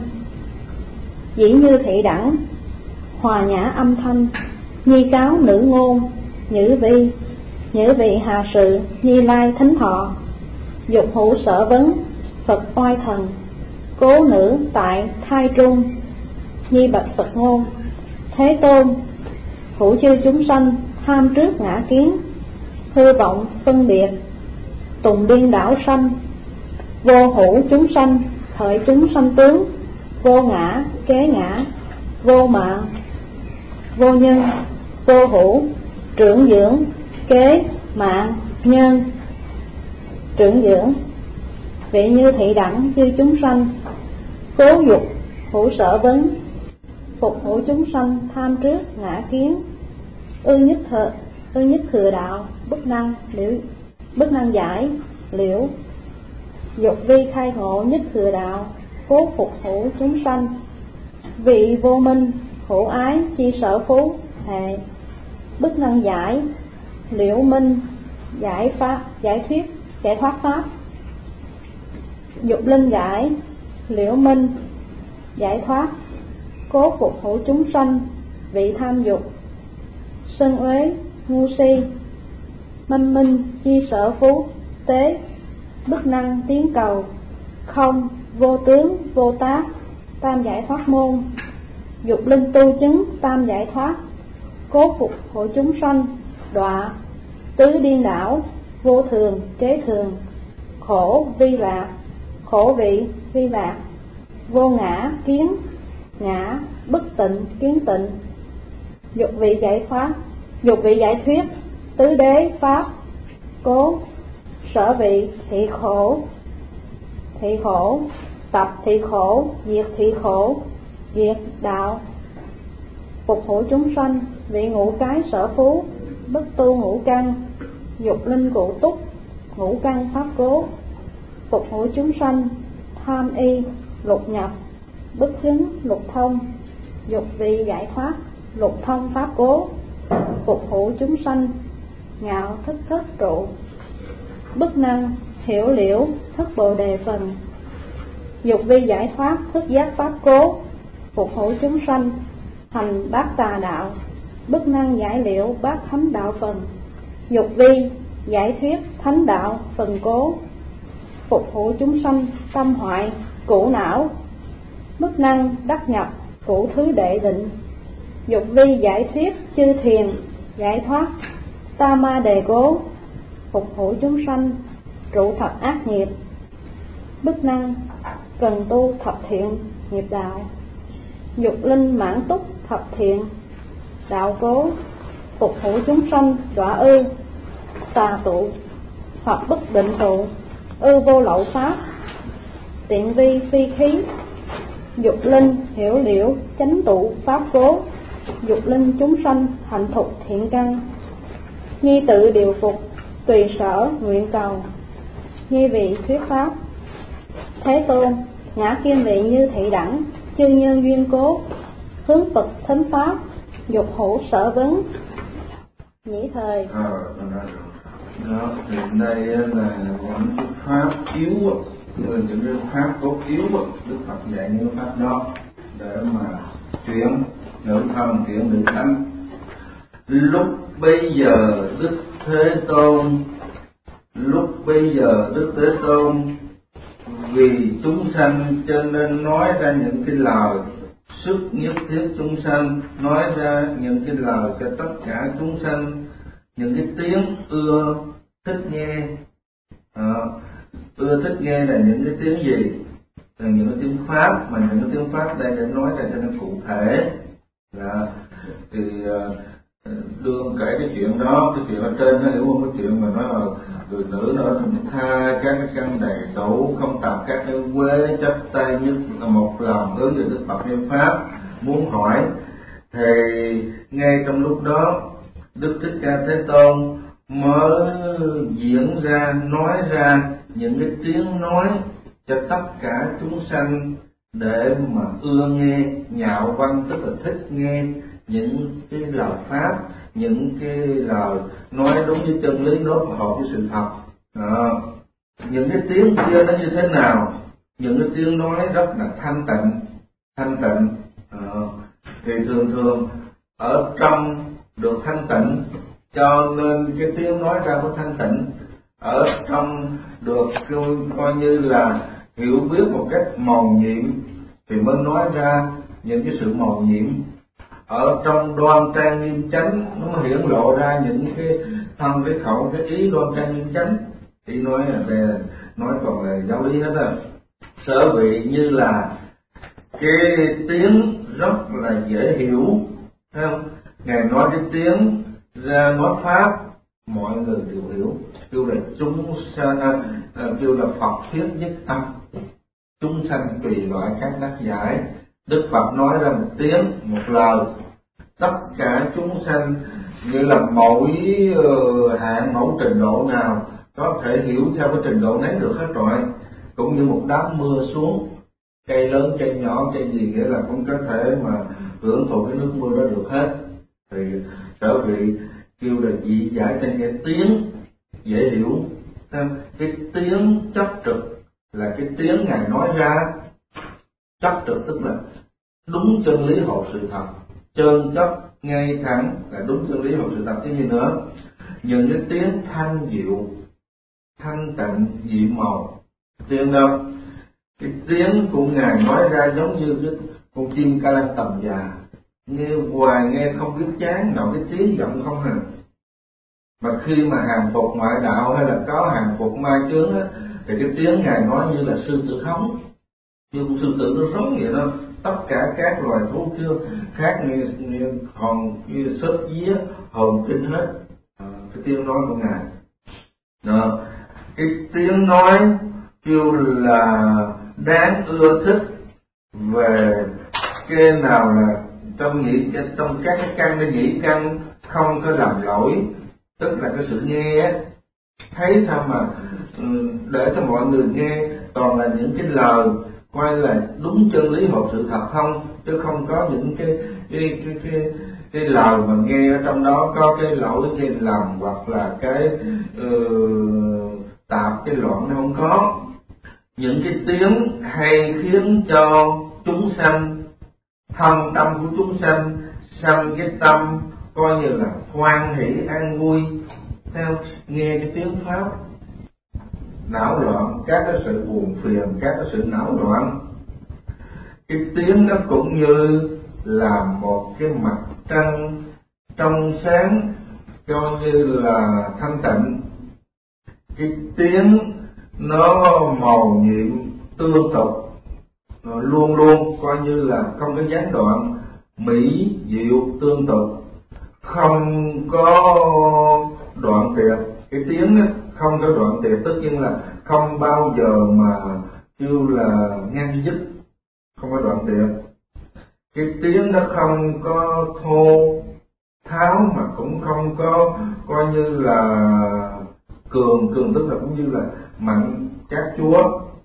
dĩ như thị đẳng, hòa nhã âm thanh, nhi cáo nữ ngôn, nhữ vi nhữ vị hà sự, nhi lai thính thọ, dục hữu sở vấn, Phật oai thần, cố nữ tại thai trung, nhi bạch Phật ngôn, Thế Tôn, hữu chư chúng sanh tham trước ngã kiến, hư vọng phân biệt, tùng điên đảo sanh, vô hữu chúng sanh khởi chúng sanh tướng, vô ngã kế ngã, vô mạng vô nhân, vô hữu trưởng dưỡng kế mạng nhân, trưởng dưỡng vị như thị đẳng chư chúng sanh, cố dục hữu sở vấn, phục hữu chúng sanh tham trước ngã kiến, ư nhất thừa ư nhất thừa đạo, bất năng liễu bất năng giải liễu, dục vi khai ngộ nhất thừa đạo, cố phục hữu chúng sanh, vị vô minh hữu ái chi sở phú hệ, bất năng giải liễu minh giải pháp giải thuyết giải thoát pháp, dục linh giải liễu minh giải thoát, cố phục hữu chúng sanh, vị tham dục, sân uế ngu si, minh minh chi sở phú tế, bất năng tiến cầu, không vô tướng vô tác, tam giải thoát môn, dục linh tu chứng tam giải thoát, cố phục hữu chúng sanh, đọa tứ điên đảo, vô thường kế thường, khổ vi lạc, khổ vị vi lạc, vô ngã kiến ngã, bất tịnh kiến tịnh, dục vị giải thoát dục vị giải thuyết, tứ đế pháp, cố sở vị thị khổ thị khổ, tập thị khổ, diệt thị khổ, diệt đạo, phục hữu chúng sanh, vị ngũ cái sở phú, bất tu ngũ căn, dục linh cụ túc, ngũ căn pháp cố, phục hữu chúng sanh, tham y lục nhập, bất chứng lục thông, dục vị giải thoát, lục thông pháp cố, phục hữu chúng sanh, ngạo thức thức trụ, bất năng hiểu liễu thức bồ đề phần, dục vi giải thoát thức giác pháp cố, phục hữu chúng sanh, hành bát tà đạo, bất năng giải liễu bát thánh đạo phần, dục vi giải thuyết thánh đạo phần cố, phục hữu chúng sanh, tâm hoại cũ não, bất năng đắc nhập cũ thứ đệ định, dục vi giải thuyết chư thiền giải thoát, ta ma đề cố, phục hữu chúng sanh, trụ thập ác nghiệp, bất năng cần tu thập thiện nghiệp đạo, dục linh mãn túc thập thiện đạo cố, phục hữu chúng sanh, đọa ư tà tụ hoặc bất định tụ, ư vô lậu pháp, tiện vi phi khí, dục linh hiểu liễu chánh tụ pháp cố, dục linh chúng sanh hạnh thục thiện căn, nhi tự điều phục tùy sở nguyện cầu, nhi vị thuyết pháp, Thế Tôn, ngã kiên vị như thị đẳng, chân nhân duyên cố, hướng Phật thấm pháp, dục hữu sở vấn. Nhĩ thời. Ờ, đó, thì đây là những cái pháp yếu, những cái pháp cốt yếu Đức Phật dạy những pháp đó để mà chuyển nữ thân chuyển nữ thánh. Lúc bây giờ Đức Thế Tôn lúc bây giờ Đức Thế Tôn vì chúng sanh cho nên nói ra những cái lời sức nhất thiết chúng sanh, nói ra những cái lời cho tất cả chúng sanh, những cái tiếng ưa thích nghe. À, ưa thích nghe là những cái tiếng gì? Là những cái tiếng pháp, mà những cái tiếng pháp đây để nói ra cho nó cụ thể. Là thì đương kể cái chuyện đó, cái chuyện ở trên nó hiểu không? Cái chuyện mà nói là người nữ nó thầm tha các cái căn đầy đủ, không tập các cái quế, chấp tay nhất là một lòng hướng về Đức Phật Như Pháp, muốn hỏi. Thì ngay trong lúc đó Đức Thích Ca Thế Tôn mới diễn ra, nói ra những cái tiếng nói cho tất cả chúng sanh để mà ưa nghe, nhạo văn tức là thích nghe những cái lời pháp, những cái lời nói đúng với chân lý, nói hợp với sự thật. À, những cái tiếng kia nó như thế nào? Những cái tiếng nói rất là thanh tịnh, thanh tịnh. À, thì thường thường ở trong được thanh tịnh, cho nên cái tiếng nói ra mới thanh tịnh. Ở trong được coi như là hiểu biết một cách mầu nhiệm thì mới nói ra những cái sự mầu nhiệm. Ở trong đoan trang nghiêm chánh nó mới hiển lộ ra những cái thân, cái khẩu, cái ý đoan trang nghiêm chánh. Thì nói là đây là nói còn là giáo lý hết á. Sở vị như là cái tiếng rất là dễ hiểu, thấy không? Ngài nói cái tiếng ra nói pháp mọi người đều hiểu, kêu là chúng sanh, à, kêu là Phật thuyết nhất tâm, chúng sanh tùy loại khác đắc giải. Đức Phật nói ra một tiếng, một lời, tất cả chúng sanh như là mỗi uh, hạng mẫu trình độ nào có thể hiểu theo cái trình độ nấy được hết rồi. Cũng như một đám mưa xuống, cây lớn cây nhỏ cây gì nghĩa là cũng có thể mà hưởng thụ cái nước mưa đó được hết. Thì sở vị kêu là dị giải trên cái tiếng dễ hiểu. Cái tiếng chấp trực là cái tiếng Ngài nói ra. Chấp trực tức là đúng chân lý hộ sự thật, chân chấp ngay thẳng là đúng chân lý hộ sự thật. Cái gì nữa? Những cái tiếng thanh diệu, thanh tịnh, dị màu. Tiếng đâu? Cái tiếng của Ngài nói ra giống như cái con chim ca lăng tầm già, nghe hoài nghe không biết chán, nào cái tiếng giọng không hả? Mà khi mà hàng phục ngoại đạo hay là có hàng phục ma chướng á, thì cái tiếng Ngài nói như là sư tử hống, như con sư tử nó sống vậy đó. Tất cả các loài thú kia khác như, như hòn như sớt vía hồn kinh hết. À, cái tiếng nói của Ngài đó. Cái tiếng nói kêu là đáng ưa thích về cái nào là trong nhĩ, trong các cái căn cái nhĩ căn không có làm lỗi, tức là cái sự nghe thấy sao mà để cho mọi người nghe toàn là những cái lời coi là đúng chân lý hoặc sự thật không, chứ không có những cái cái cái cái, cái lời mà nghe ở trong đó có cái lỗi, cái lầm hoặc là cái uh, tạp, cái loạn nó không có. Những cái tiếng hay khiến cho chúng sanh, thân tâm của chúng sanh sanh cái tâm coi như là hoan hỷ an vui. Theo nghe cái tiếng pháp não loạn các cái sự buồn phiền, các cái sự não loạn. Cái tiếng nó cũng như là một cái mặt trăng trong sáng, coi như là thanh tịnh. Cái tiếng nó màu nhiệm tương tục, nó luôn luôn coi như là không có gián đoạn, mỹ diệu tương tục, không có đoạn tuyệt. Cái tiếng đó không có đoạn tuyệt, tất nhiên là không bao giờ mà kêu là ngang dứt, không có đoạn tuyệt. Cái tiếng nó không có thô tháo mà cũng không có coi như là cường, cường tức là cũng như là mạnh chát chúa,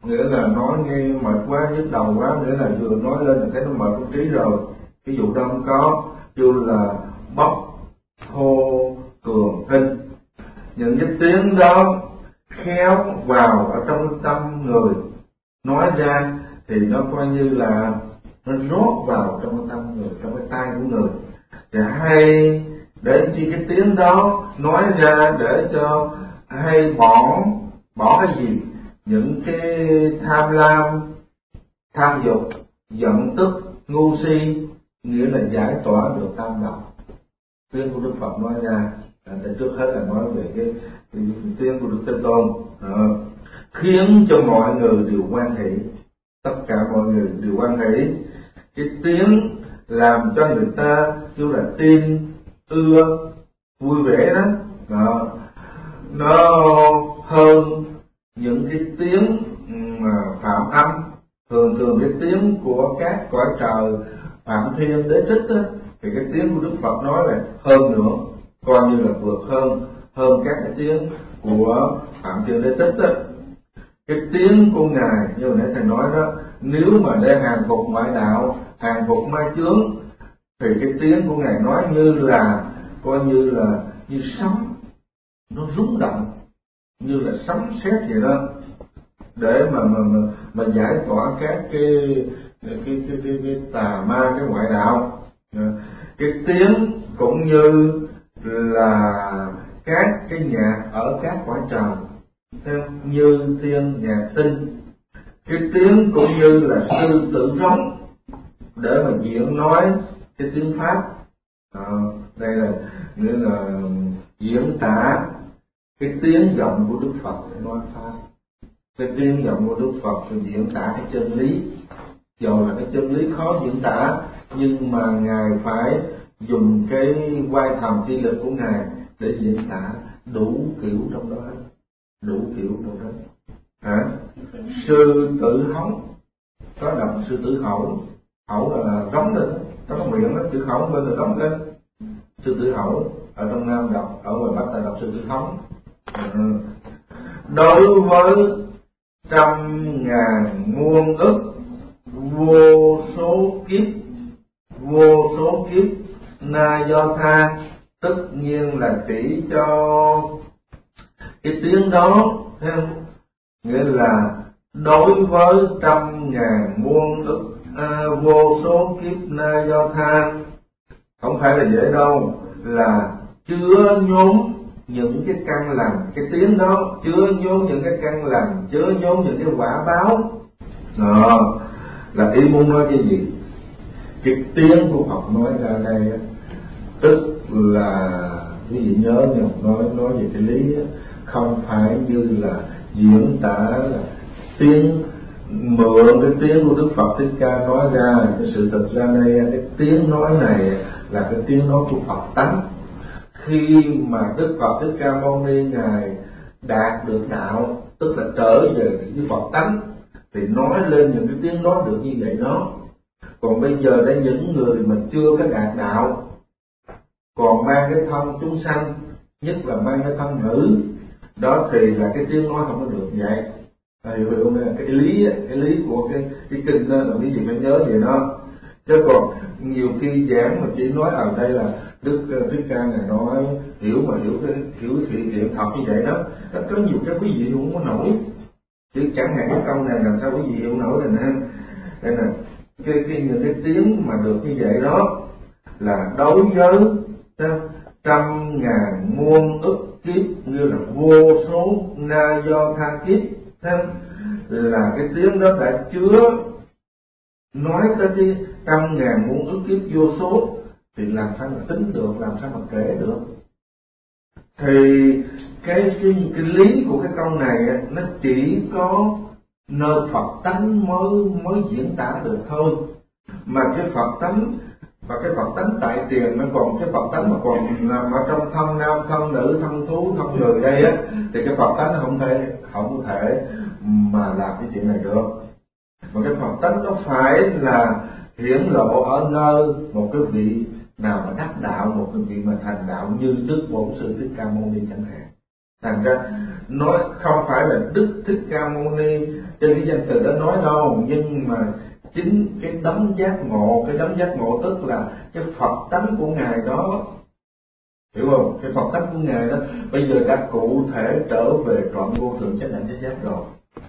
nghĩa là nói nghe mệt quá, nhức đầu quá, nghĩa là vừa nói lên là thấy nó mệt trong trí rồi. Ví dụ đó không có, kêu là bóc thô cường thinh. Những cái tiếng đó khéo vào ở trong tâm người, nói ra thì nó coi như là nó rót vào trong cái tâm người, trong cái tai của người. Thì hay để chi cái tiếng đó nói ra để cho hay bỏ bỏ cái gì, những cái tham lam, tham dục, giận tức, ngu si, nghĩa là giải tỏa được tam độc. Tiếng của Đức Phật nói ra, để trước hết là nói về cái, cái tiếng của Đức Thế Tôn, à, khiến cho mọi người đều hoan hỷ, tất cả mọi người đều hoan hỷ. Cái tiếng làm cho người ta kêu là tin, ưa, vui vẻ đó, đó. Nó hơn những cái tiếng mà phạm âm. Thường thường cái tiếng của các cõi trời Phạm Thiên Đế Thích đó, thì cái tiếng của Đức Phật nói là hơn nữa, coi như là vượt hơn hơn các cái tiếng của Phạm Thiên Đế Thích đó. Cái tiếng của Ngài như hồi nãy thầy nói đó, nếu mà để hàng phục ngoại đạo, hàng phục ma chướng, thì cái tiếng của Ngài nói như là coi như là như sấm, nó rung động như là sấm sét vậy đó, để mà mà mà, mà giải tỏa các cái cái cái cái, cái, cái tà ma, cái ngoại đạo. Cái tiếng cũng như là các cái nhạc ở các cõi trời, như thiên nhạc tinh. Cái tiếng cũng như là sư tử rống để mà diễn nói cái tiếng pháp. À, đây là nghĩa là diễn tả cái tiếng giọng của Đức Phật để nói pháp. Cái tiếng giọng của Đức Phật thì diễn tả cái chân lý, dầu là cái chân lý khó diễn tả, nhưng mà Ngài phải dùng cái vai thầm chi lực của Ngài để diễn tả đủ kiểu trong đó, đủ kiểu trong đó. Hả? Sư tử hống, có đọc sư tử hẩu, hẩu là rống lên, có miệng đó, chữ hẩu bên là rống lên. Sư tử hẩu ở trong Nam đọc, ở ngoài Bắc ta đọc sư tử hống. Ừ. Đối với trăm ngàn muôn ức vô số kiếp, vô số kiếp na do tha, tất nhiên là chỉ cho cái tiếng đó, thấy không? Nghĩa là đối với trăm ngàn muôn ức à, vô số kiếp na do tha, không phải là dễ đâu, là chứa nhốn những cái căn lành. Cái tiếng đó chứa nhốn những cái căn lành, chứa nhốn những cái quả báo. Đó là ý muốn nói cái gì? Cái tiếng của Phật nói ra đây, tức là quý vị nhớ nhầm, nói nói về cái lý, không phải như là diễn tả là tiếng, mượn cái tiếng của Đức Phật Thích Ca nói ra. Cái sự thật ra đây, cái tiếng nói này là cái tiếng nói của Phật tánh. Khi mà Đức Phật Thích Ca Mâu Ni Ngài đạt được đạo, tức là trở về cái Phật tánh, thì nói lên những cái tiếng nói được như vậy đó. Còn bây giờ đây những người mà chưa có đạt đạo, còn mang cái thân chúng sanh, nhất là mang cái thân nữ, đó thì là cái tiếng nói không có được vậy. À, hiểu không? Cái lý, cái lý của cái cái kinh đó là cái gì phải nhớ vậy đó. Chứ còn nhiều khi giảng mà chỉ nói ở đây là Đức Thích Ca Ngài nói hiểu mà hiểu cái hiểu chuyện chuyện thật như vậy đó, nó có nhiều cái quý vị không có nổi. Chứ chẳng hạn cái câu này làm sao quý vị hiểu nổi rồi nè. Đây nè, cái cái những cái tiếng mà được như vậy đó là đối với trăm ngàn muôn ức kiếp, như là vô số na do tha kiếp, là cái tiếng đó đã chứa nói tới cái trăm ngàn muôn ức kiếp vô số, thì làm sao mà tính được, làm sao mà kể được. Thì cái cái, cái lý của cái câu này nó chỉ có nơi Phật tánh mới mới diễn tả được thôi. Mà cái Phật tánh và cái Phật tánh tại tiền, nó còn cái Phật tánh mà còn nằm ở trong thân nam, thân nữ, thân thú, thân người đây á, thì cái Phật tánh nó không thể không thể mà làm cái chuyện này được. Mà cái Phật tánh nó phải là hiển lộ ở nơi một cái vị nào mà đắc đạo, một cái vị mà thành đạo, như Đức Bổn Sư Thích Ca Mâu Ni chẳng hạn. Thành ra nói không phải là Đức Thích Ca Mâu Ni trên cái danh từ đó nói đâu, nhưng mà chính cái đấng giác ngộ, cái đấng giác ngộ tức là cái Phật tánh của Ngài đó, hiểu không? Cái Phật tánh của Ngài đó bây giờ đã cụ thể trở về trọn vô thượng chánh đẳng chánh giác rồi.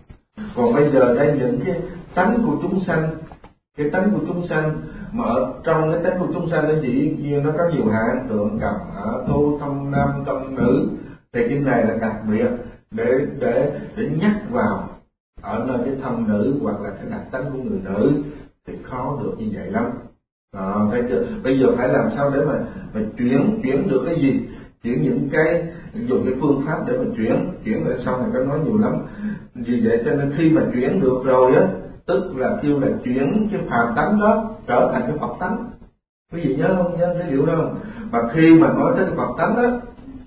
Còn bây giờ đây những cái tánh của chúng sanh, cái tánh của chúng sanh mà ở trong cái tánh của chúng sanh nó chỉ như nó có nhiều hạng, tượng cầm ở thu thông nam công nữ, thì cái này là đặc biệt để để để nhắc vào ở nơi cái thân nữ hoặc là cái đặc tánh của người nữ thì khó được như vậy lắm. À, thấy chưa? Bây giờ phải làm sao để mà mà chuyển chuyển được cái gì, chuyển những cái dùng cái phương pháp để mà chuyển chuyển ở sau này có nói nhiều lắm. Vì vậy cho nên khi mà chuyển được rồi á, tức là kêu là chuyển cái phàm tánh đó trở thành cái Phật tánh. Quý vị nhớ không? Nhớ cái điều đó không? Mà khi mà nói tới cái Phật tánh đó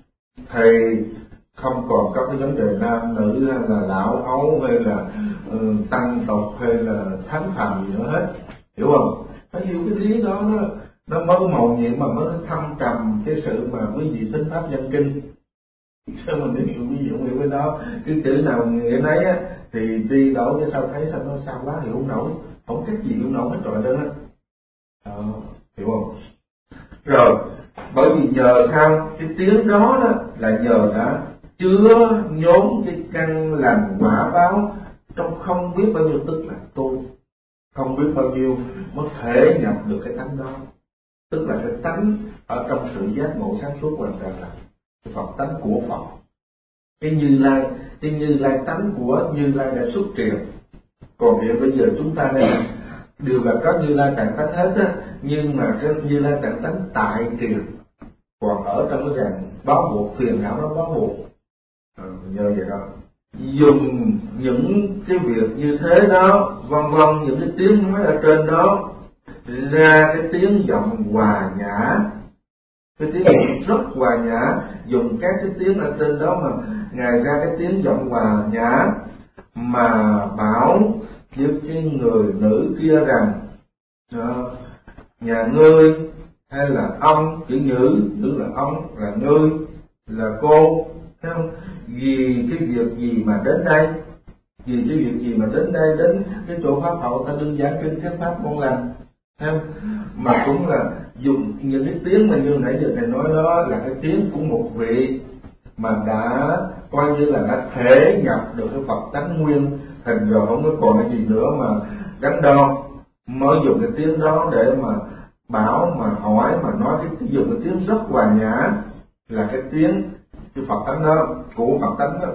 thì không còn có cái vấn đề nam nữ hay là lão ấu hay là uh, tăng tộc hay là thánh phàm gì nữa hết, hiểu không? Phải hiểu cái lý đó, nó nó mới màu nhiệm mà mới thâm trầm cái sự mà quý vị tính pháp nhân kinh. Sao mình để hiểu quý vị không hiểu cái đó, cái chữ nào nghĩa nấy á thì đi đâu chứ sao thấy sao nó sao quá hiểu không nổi, không cách gì hiểu nổi hết trọi lên á, à, hiểu không? Rồi bởi vì nhờ sao cái tiếng đó, đó là nhờ đã chứa nhốn cái căn lành quả báo trong không biết bao nhiêu, tức là tu không biết bao nhiêu mới thể nhập được cái tánh đó, tức là cái tánh ở trong sự giác ngộ sáng suốt hoàn toàn là cái Phật tánh của Phật. Cái Như Lai, cái Như Lai tánh của Như Lai đã xuất truyền. Còn hiện bây giờ chúng ta đây đều là có Như Lai tạng tánh hết á, nhưng mà cái Như Lai tạng tánh tại truyền, còn ở trong cái dạng báo buộc, phiền não nó báo buộc. À, nhờ vậy đó, dùng những cái việc như thế đó, vân vân, những cái tiếng nói ở trên đó ra cái tiếng giọng hòa nhã, cái tiếng rất hòa nhã, dùng các cái tiếng ở trên đó mà Ngài ra cái tiếng giọng hòa nhã mà bảo với cái người nữ kia rằng uh, nhà ngươi hay là ông, chữ nữ, nữ là ông, là ngươi, là cô, thấy không? Vì cái việc gì mà đến đây, vì cái việc gì mà đến đây, đến cái chỗ pháp hậu ta đơn giản kinh thuyết pháp ngon lành, thấy không? Mà cũng là dùng những cái tiếng mà như nãy giờ thầy nói đó là cái tiếng của một vị mà đã coi như là đã thể nhập được cái Phật tánh nguyên, thành rồi không có còn cái gì nữa mà đắn đo, mới dùng cái tiếng đó để mà bảo, mà hỏi, mà nói cái dùng cái tiếng rất hòa nhã là cái tiếng cái Phật tánh đó, của Phật tánh đó,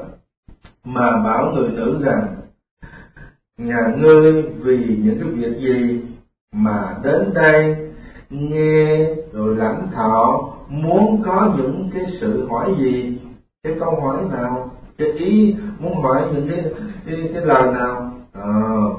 mà bảo người nữ rằng nhà ngươi vì những cái việc gì mà đến đây nghe rồi lãnh thọ, muốn có những cái sự hỏi gì, cái câu hỏi nào, cái ý muốn hỏi những cái cái, cái lời nào, à,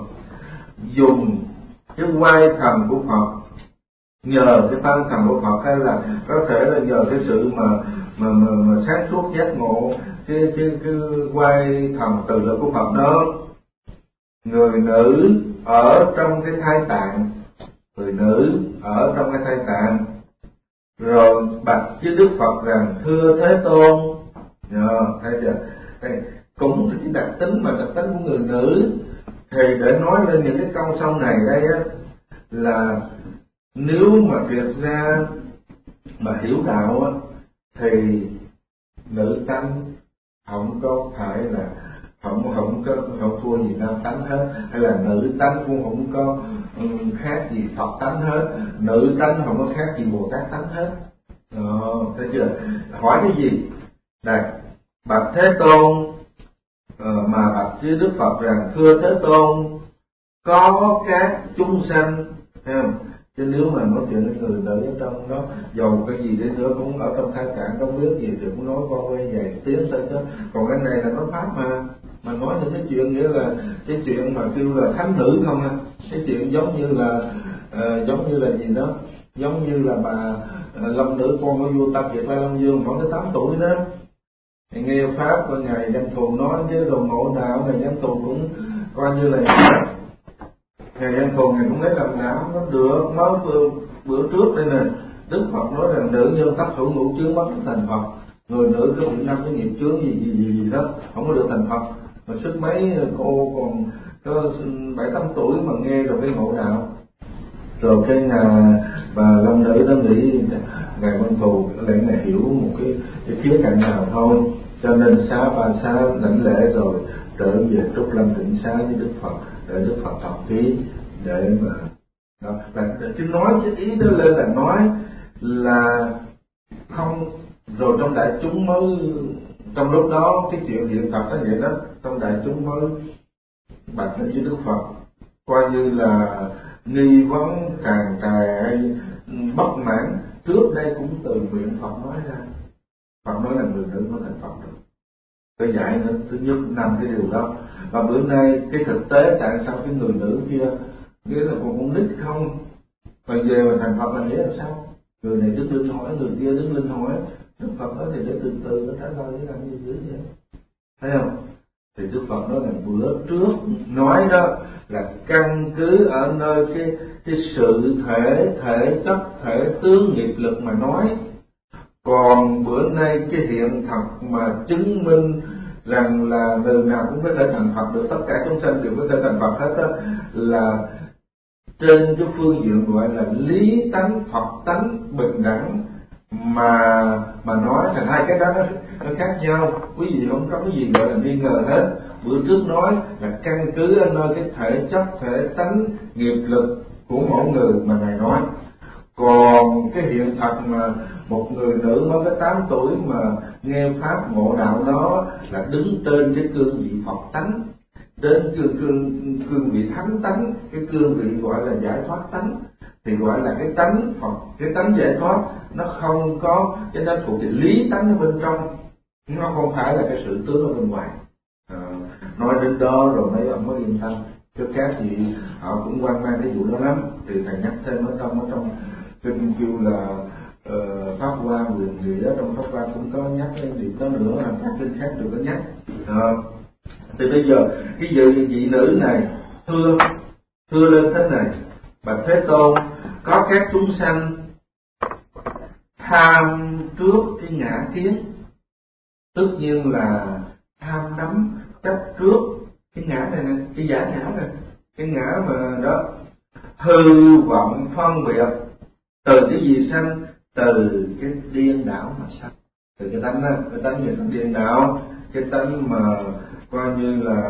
dùng cái oai thần của Phật, nhờ cái tăng thần của Phật, hay là có thể là nhờ cái sự mà mà mà, mà sáng suốt giác ngộ, cái cái cái oai thần từ lực của Phật đó, người nữ ở trong cái thai tạng, người nữ ở trong cái thai tạng rồi bạch với Đức Phật rằng thưa Thế Tôn, nhờ thấy chưa, đây cũng cái đặc tính mà đặc tính của người nữ. Thì để nói lên những cái câu sau này đây á, là nếu mà thiệt ra mà hiểu đạo á thì nữ tánh không có phải là không không có không thua gì nam tánh hết, hay là nữ tánh cũng không có um, khác gì Phật tánh hết, nữ tánh không có khác gì Bồ Tát tánh hết. Ờ, thấy chưa? Hỏi cái gì? Đây, bạch Thế Tôn, ờ, mà bạch với Đức Phật rằng thưa Thế Tôn, có các chúng sanh, thấy không? Chứ nếu mà nói chuyện với người nữ ở trong đó, dầu cái gì đi nữa cũng ở trong thai tạng không biết gì thì cũng nói qua quay vậy tiếng sao chứ. Còn cái này là nói pháp mà, mà nói những cái chuyện nghĩa là cái chuyện mà kêu là thánh nữ không à, cái chuyện giống như là uh, giống như là gì đó, giống như là bà uh, long nữ con của vua Ta Kiệt Lai Long Dương khoảng tới tám tuổi đó, thì nghe pháp của ngài Văn Thù nói với đồ ngộ đạo, ngài Văn Thù cũng coi như là ngài Văn Thù ngài cũng lấy làm não nó được. Mới bữa, bữa trước đây nè, Đức Phật nói rằng nữ nhân thấp thủ ngũ chướng bất thành Phật, người nữ có bị năm cái nghiệp chướng gì gì gì gì đó không có được thành Phật. mà sức mấy cô còn có bảy tám tuổi mà nghe rồi cái ngộ đạo. Rồi cái nhà bà Long Nữ nó nghĩ ngài Văn Thù có lẽ ngài hiểu một cái, cái khía cạnh nào thôi, cho nên xá ba xá lãnh lễ rồi trở về Trúc Lâm Tịnh Xá với Đức Phật để Đức Phật thọ ký để mà đó là chứ nói cái ý đó lên là nói là không. Rồi trong đại chúng mới trong lúc đó cái chuyện hiện thật nó vậy đó, trong đại chúng mới bạch lên với Đức Phật coi như là nghi vấn tràn trề hay bất mãn. Trước đây cũng từ miệng Phật nói ra, Phật nói là người nữ mới thành Phật được. Tôi dạy nữa, thứ nhất năm cái điều đó. Và bữa nay cái thực tế tại sao cái người nữ kia nghĩa là còn con nít không mà về mà thành Phật là nghĩa là sao? Người này đứng lên hỏi, người kia đứng lên hỏi, Đức Phật nói thì để từ từ nó trả lời cái làm như dưới vậy, thấy không? Thì Đức Phật nói là bữa trước nói đó là căn cứ ở nơi cái cái sự thể thể chất thể tướng nghiệp lực mà nói. Còn bữa nay cái hiện thật mà chứng minh rằng là người nào cũng có thể thành Phật được, tất cả chúng sanh đều có thể thành Phật hết đó, là trên cái phương diện gọi là lý tánh Phật tánh bình đẳng mà mà nói. Thành hai cái đó nó, nó khác nhau. Quý vị không có cái gì gọi là nghi ngờ hết. Bữa trước nói là căn cứ ở nơi cái thể chất thể tánh nghiệp lực của mỗi người mà ngài nói. Còn cái hiện thật mà một người nữ mới có tám tuổi mà nghe pháp ngộ đạo đó là đứng trên cái cương vị Phật tánh, đến cương cương cương vị thánh tánh, cái cương vị gọi là giải thoát tánh, thì gọi là cái tánh Phật, cái tánh giải thoát nó không có, cho nên thuộc về lý tánh ở bên trong, nó không phải là cái sự tướng ở bên ngoài. À, nói đến đó rồi mấy ông mới yên tâm. Chứ khác thì họ cũng quan mang cái vụ đó lắm. Thì thầy nhắc thêm ở trong ở trong kinh kêu là uh, Pháp Hoa quyền nghĩa, trong Pháp Hoa cũng có nhắc cái điểm đó nữa, là các kinh khác đều có nhắc. À, thì bây giờ cái vị, vị nữ này thưa thưa lên thế này: bạch Thế Tôn, có các chúng sanh tham trước cái ngã kiến, tất nhiên là tham đắm chấp trước cái ngã này nè, cái giả ngã này, cái ngã mà đó hư vọng phân biệt. Từ cái gì sanh? Từ cái điên đảo mà sanh. Từ cái tánh đó, cái tánh gì tánh điên đảo, cái tánh mà coi như là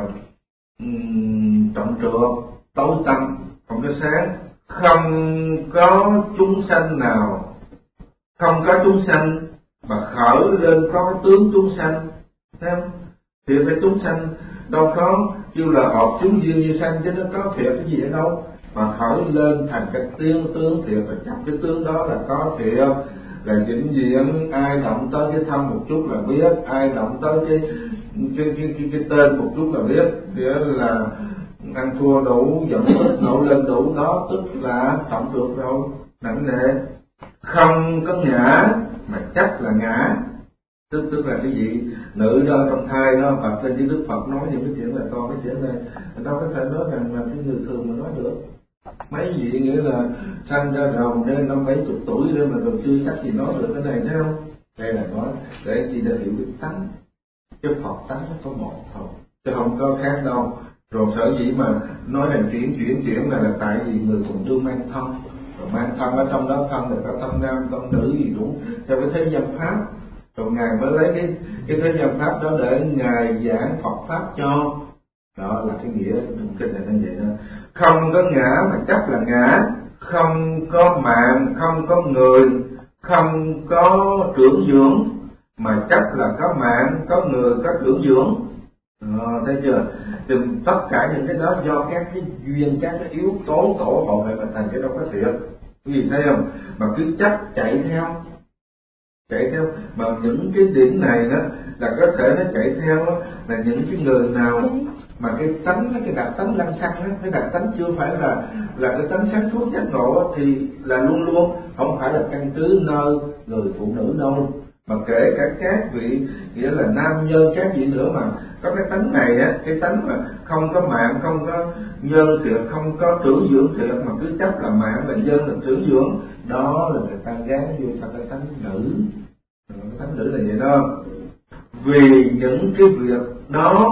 um, trọng trược, tối tâm, không có sáng. Không có chúng sanh nào, không có chúng sanh mà khởi lên có cái tướng chúng sanh, thấy không? Thì phải chúng sanh đâu có kêu là hợp chúng duyên như sanh, chứ nó có thiệt cái gì ở đâu mà khởi lên thành cái tướng tướng thiệt, và chấp cái tướng đó là có thiệt, là vĩnh viễn. Ai động tới cái thăm một chút là biết, ai động tới cái cái cái cái, cái tên một chút là biết, nghĩa là ăn thua đủ, dẫn tích nổ lên đủ, đó tức là trọng trược rồi, nặng nề. Không có ngã mà chắc là ngã, tức tức là cái vị nữ đó trong thai đó bạch lên với Đức Phật nói những cái chuyện là to cái chuyện này, người ta có thể nói rằng là cái người thường mà nói được. Mấy vị nghĩa là sanh ra đầu nên năm bảy chục tuổi nên mà còn chưa chắc gì nói được cái này, thấy không? Đây là nói để chị đã hiểu cái tánh, cái Phật tánh nó có một thôi, chứ không có khác đâu. Rồi sở dĩ mà nói rằng chuyển chuyển chuyển là, là tại vì người còn chưa mang thân, rồi mang thân ở trong đó thân là có thân nam thân nữ gì đúng theo cái thế gian pháp. Rồi ngài mới lấy cái cái thế gian pháp đó để ngài giảng Phật pháp cho. Đó là cái nghĩa kinh này như vậy đó. Không có ngã mà chấp là ngã, không có mạng, không có người, không có trưởng dưỡng mà chấp là có mạng, có người, có trưởng dưỡng. Ờ, thấy chưa? Thì tất cả những cái đó do các cái duyên, các cái yếu tố tổ hợp lại mà thành cái đâu có thiệt. Quý vị thấy không? Mà cứ chấp chạy theo, chạy theo mà những cái điểm này đó là có thể nó chạy theo đó, là những cái người nào mà cái tánh, cái đặc tánh lăng xăng đó, cái đặc tánh chưa phải là là cái tánh sáng suốt giác ngộ thì là luôn luôn không phải là căn cứ nơi người phụ nữ đâu, mà kể cả các vị nghĩa là nam nhân các vị nữa mà có cái tánh này á, cái tánh mà không có mạng, không có nhân thiệt, không có trưởng dưỡng thiệt mà cứ chấp là mạng là nhân là trưởng dưỡng, đó là người ta gán vô ta cái tánh nữ. Cái tánh nữ là vậy đó. Vì những cái việc đó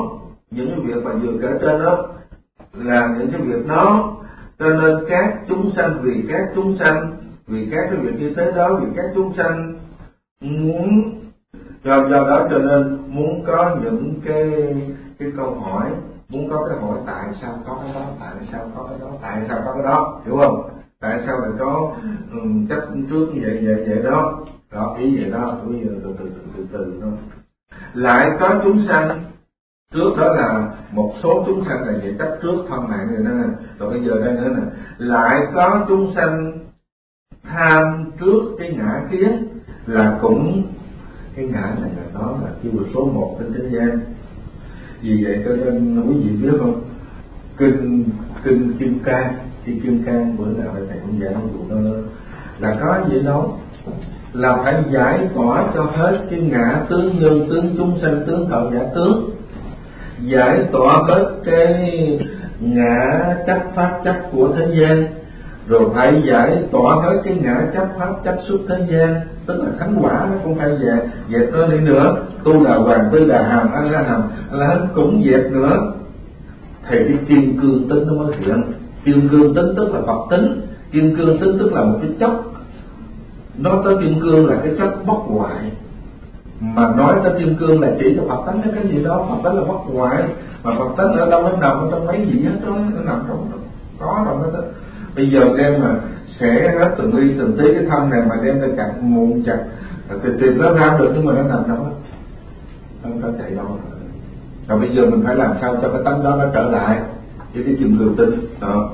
những cái việc mà vừa kể trên đó là những cái việc đó, cho nên các chúng sanh vì các chúng sanh vì các cái việc như thế đó, vì các chúng sanh muốn do do đó cho nên muốn có những cái cái câu hỏi, muốn có cái hỏi tại sao có cái đó, tại sao có cái đó, tại sao có cái đó, hiểu không? Tại sao lại có um, cách trước như vậy vậy vậy đó, đó ý vậy đó, bây giờ từ từ từ từ từ thôi. Lại có chúng sanh trước đó là một số chúng sanh là vậy cách trước thân mạng rồi đó, rồi bây giờ đây nữa nè, lại có chúng sanh tham trước cái ngã kiến, là cũng cái ngã này là nó là kêu là số một trên thế gian. Vì vậy cho nên quý vị biết không, kinh kinh Kim Cang, khi Kim Cang bữa nào thầy cũng giảng vụ đó là có gì đó là phải giải tỏa cho hết cái ngã tướng nhân tướng chúng sanh tướng thọ giả tướng, giải tỏa hết cái ngã chấp pháp chấp của thế gian, rồi phải giải tỏa hết cái ngã chấp pháp chấp xuất thế gian, tức là thánh quả nó cũng phải dẹp dẹp nó đi nữa. Tu Đà Hoàng Tư Đà Hàm A La Hàm A La Hán cũng dẹp nữa, thì cái kim cương tính nó mới hiện. Kim cương tính tức là Phật tính, kim cương tính tức là một cái chất, nói tới kim cương là cái chất bất hoại, mà nói tới kim cương là chỉ cho Phật tánh cái gì đó, Phật tánh là bất hoại, mà Phật tánh ở đâu nó nằm ở trong mấy gì hết đó, nó nằm trong có đâu hết đó. Bây giờ đem mà sẽ hết từng ly từng tí cái thân này mà đem ra chặt muộn chặt thì tìm nó ra được, nhưng mà nó nằm đâu, không có chạy đâu. Rồi bây giờ mình phải làm sao cho cái tánh đó nó trở lại với cái kim cương tinh đó.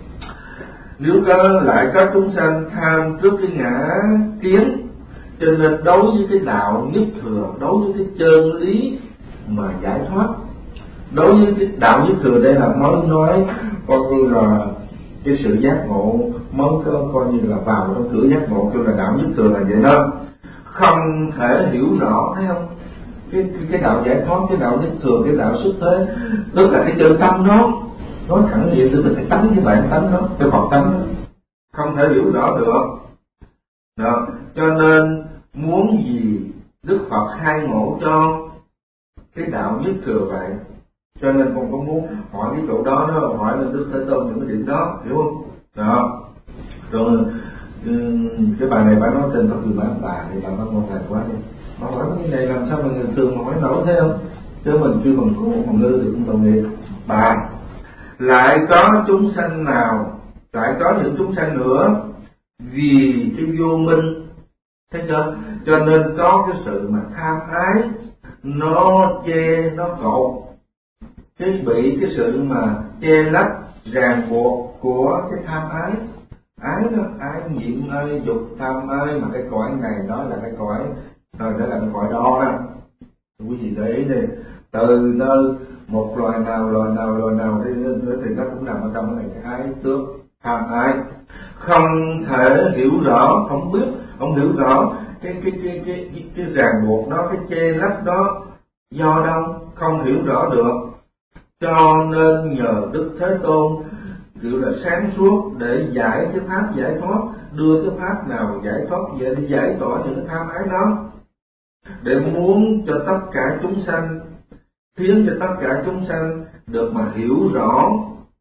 Nếu có lại có chúng sanh tham trước cái ngã kiến, cho nên đối với cái đạo nhất thừa, đối với cái chân lý mà giải thoát, đối với cái đạo nhất thừa đây là mới nói coi như là cái sự giác ngộ mới có coi như là vào trong cửa giác ngộ, kêu là đạo nhất thừa là vậy đó. Không thể hiểu rõ, thấy không? Cái, cái, cái đạo giải thoát, cái đạo nhất thừa, cái đạo xuất thế, tức là cái chân tâm đó, nói thẳng vậy, tức là cái tánh, cái bản tánh đó, cái Phật tánh đó, không thể hiểu rõ được đó. Cho nên muốn gì Đức Phật khai ngộ cho cái đạo nhất thừa vậy, cho nên không có muốn hỏi cái chỗ đó, nó hỏi lên Đức Thế Tôn những cái điểm đó, hiểu không? Đó. Rồi cái bài này bà nói trên Pháp Quyền Bản bà thì bà nói ngon lành quá đi. Bà hỏi cái này làm sao mà người thường mà hỏi nổi thế không? Chứ mình chưa bằng cổ bằng lư thì cũng tội nghiệp. Bà lại có chúng sanh nào, lại có những chúng sanh nữa vì cái vô minh, thấy chưa? Cho nên có cái sự mà tham ái nó che, nó cột, cái bị cái sự mà che lấp ràng buộc của cái tham ái. Ái đó, ái nhiễm ái dục tham ái, mà cái cõi này đó là cái cõi, rồi đó là cái cõi đó đó. Quý vị để ý đi, từ nơi một loài nào loài nào loài nào thì, thì nó cũng nằm ở trong cái này, cái ái tướng tham ái. Không thể hiểu rõ, không biết, không hiểu rõ cái cái cái cái cái, cái ràng buộc đó, cái che lấp đó do đâu, không hiểu rõ được. Cho nên nhờ Đức Thế Tôn kiểu là sáng suốt để giải cái pháp giải thoát, đưa cái pháp nào giải thoát về để giải tỏa những cái tham ái đó, để muốn cho tất cả chúng sanh, khiến cho tất cả chúng sanh được mà hiểu rõ,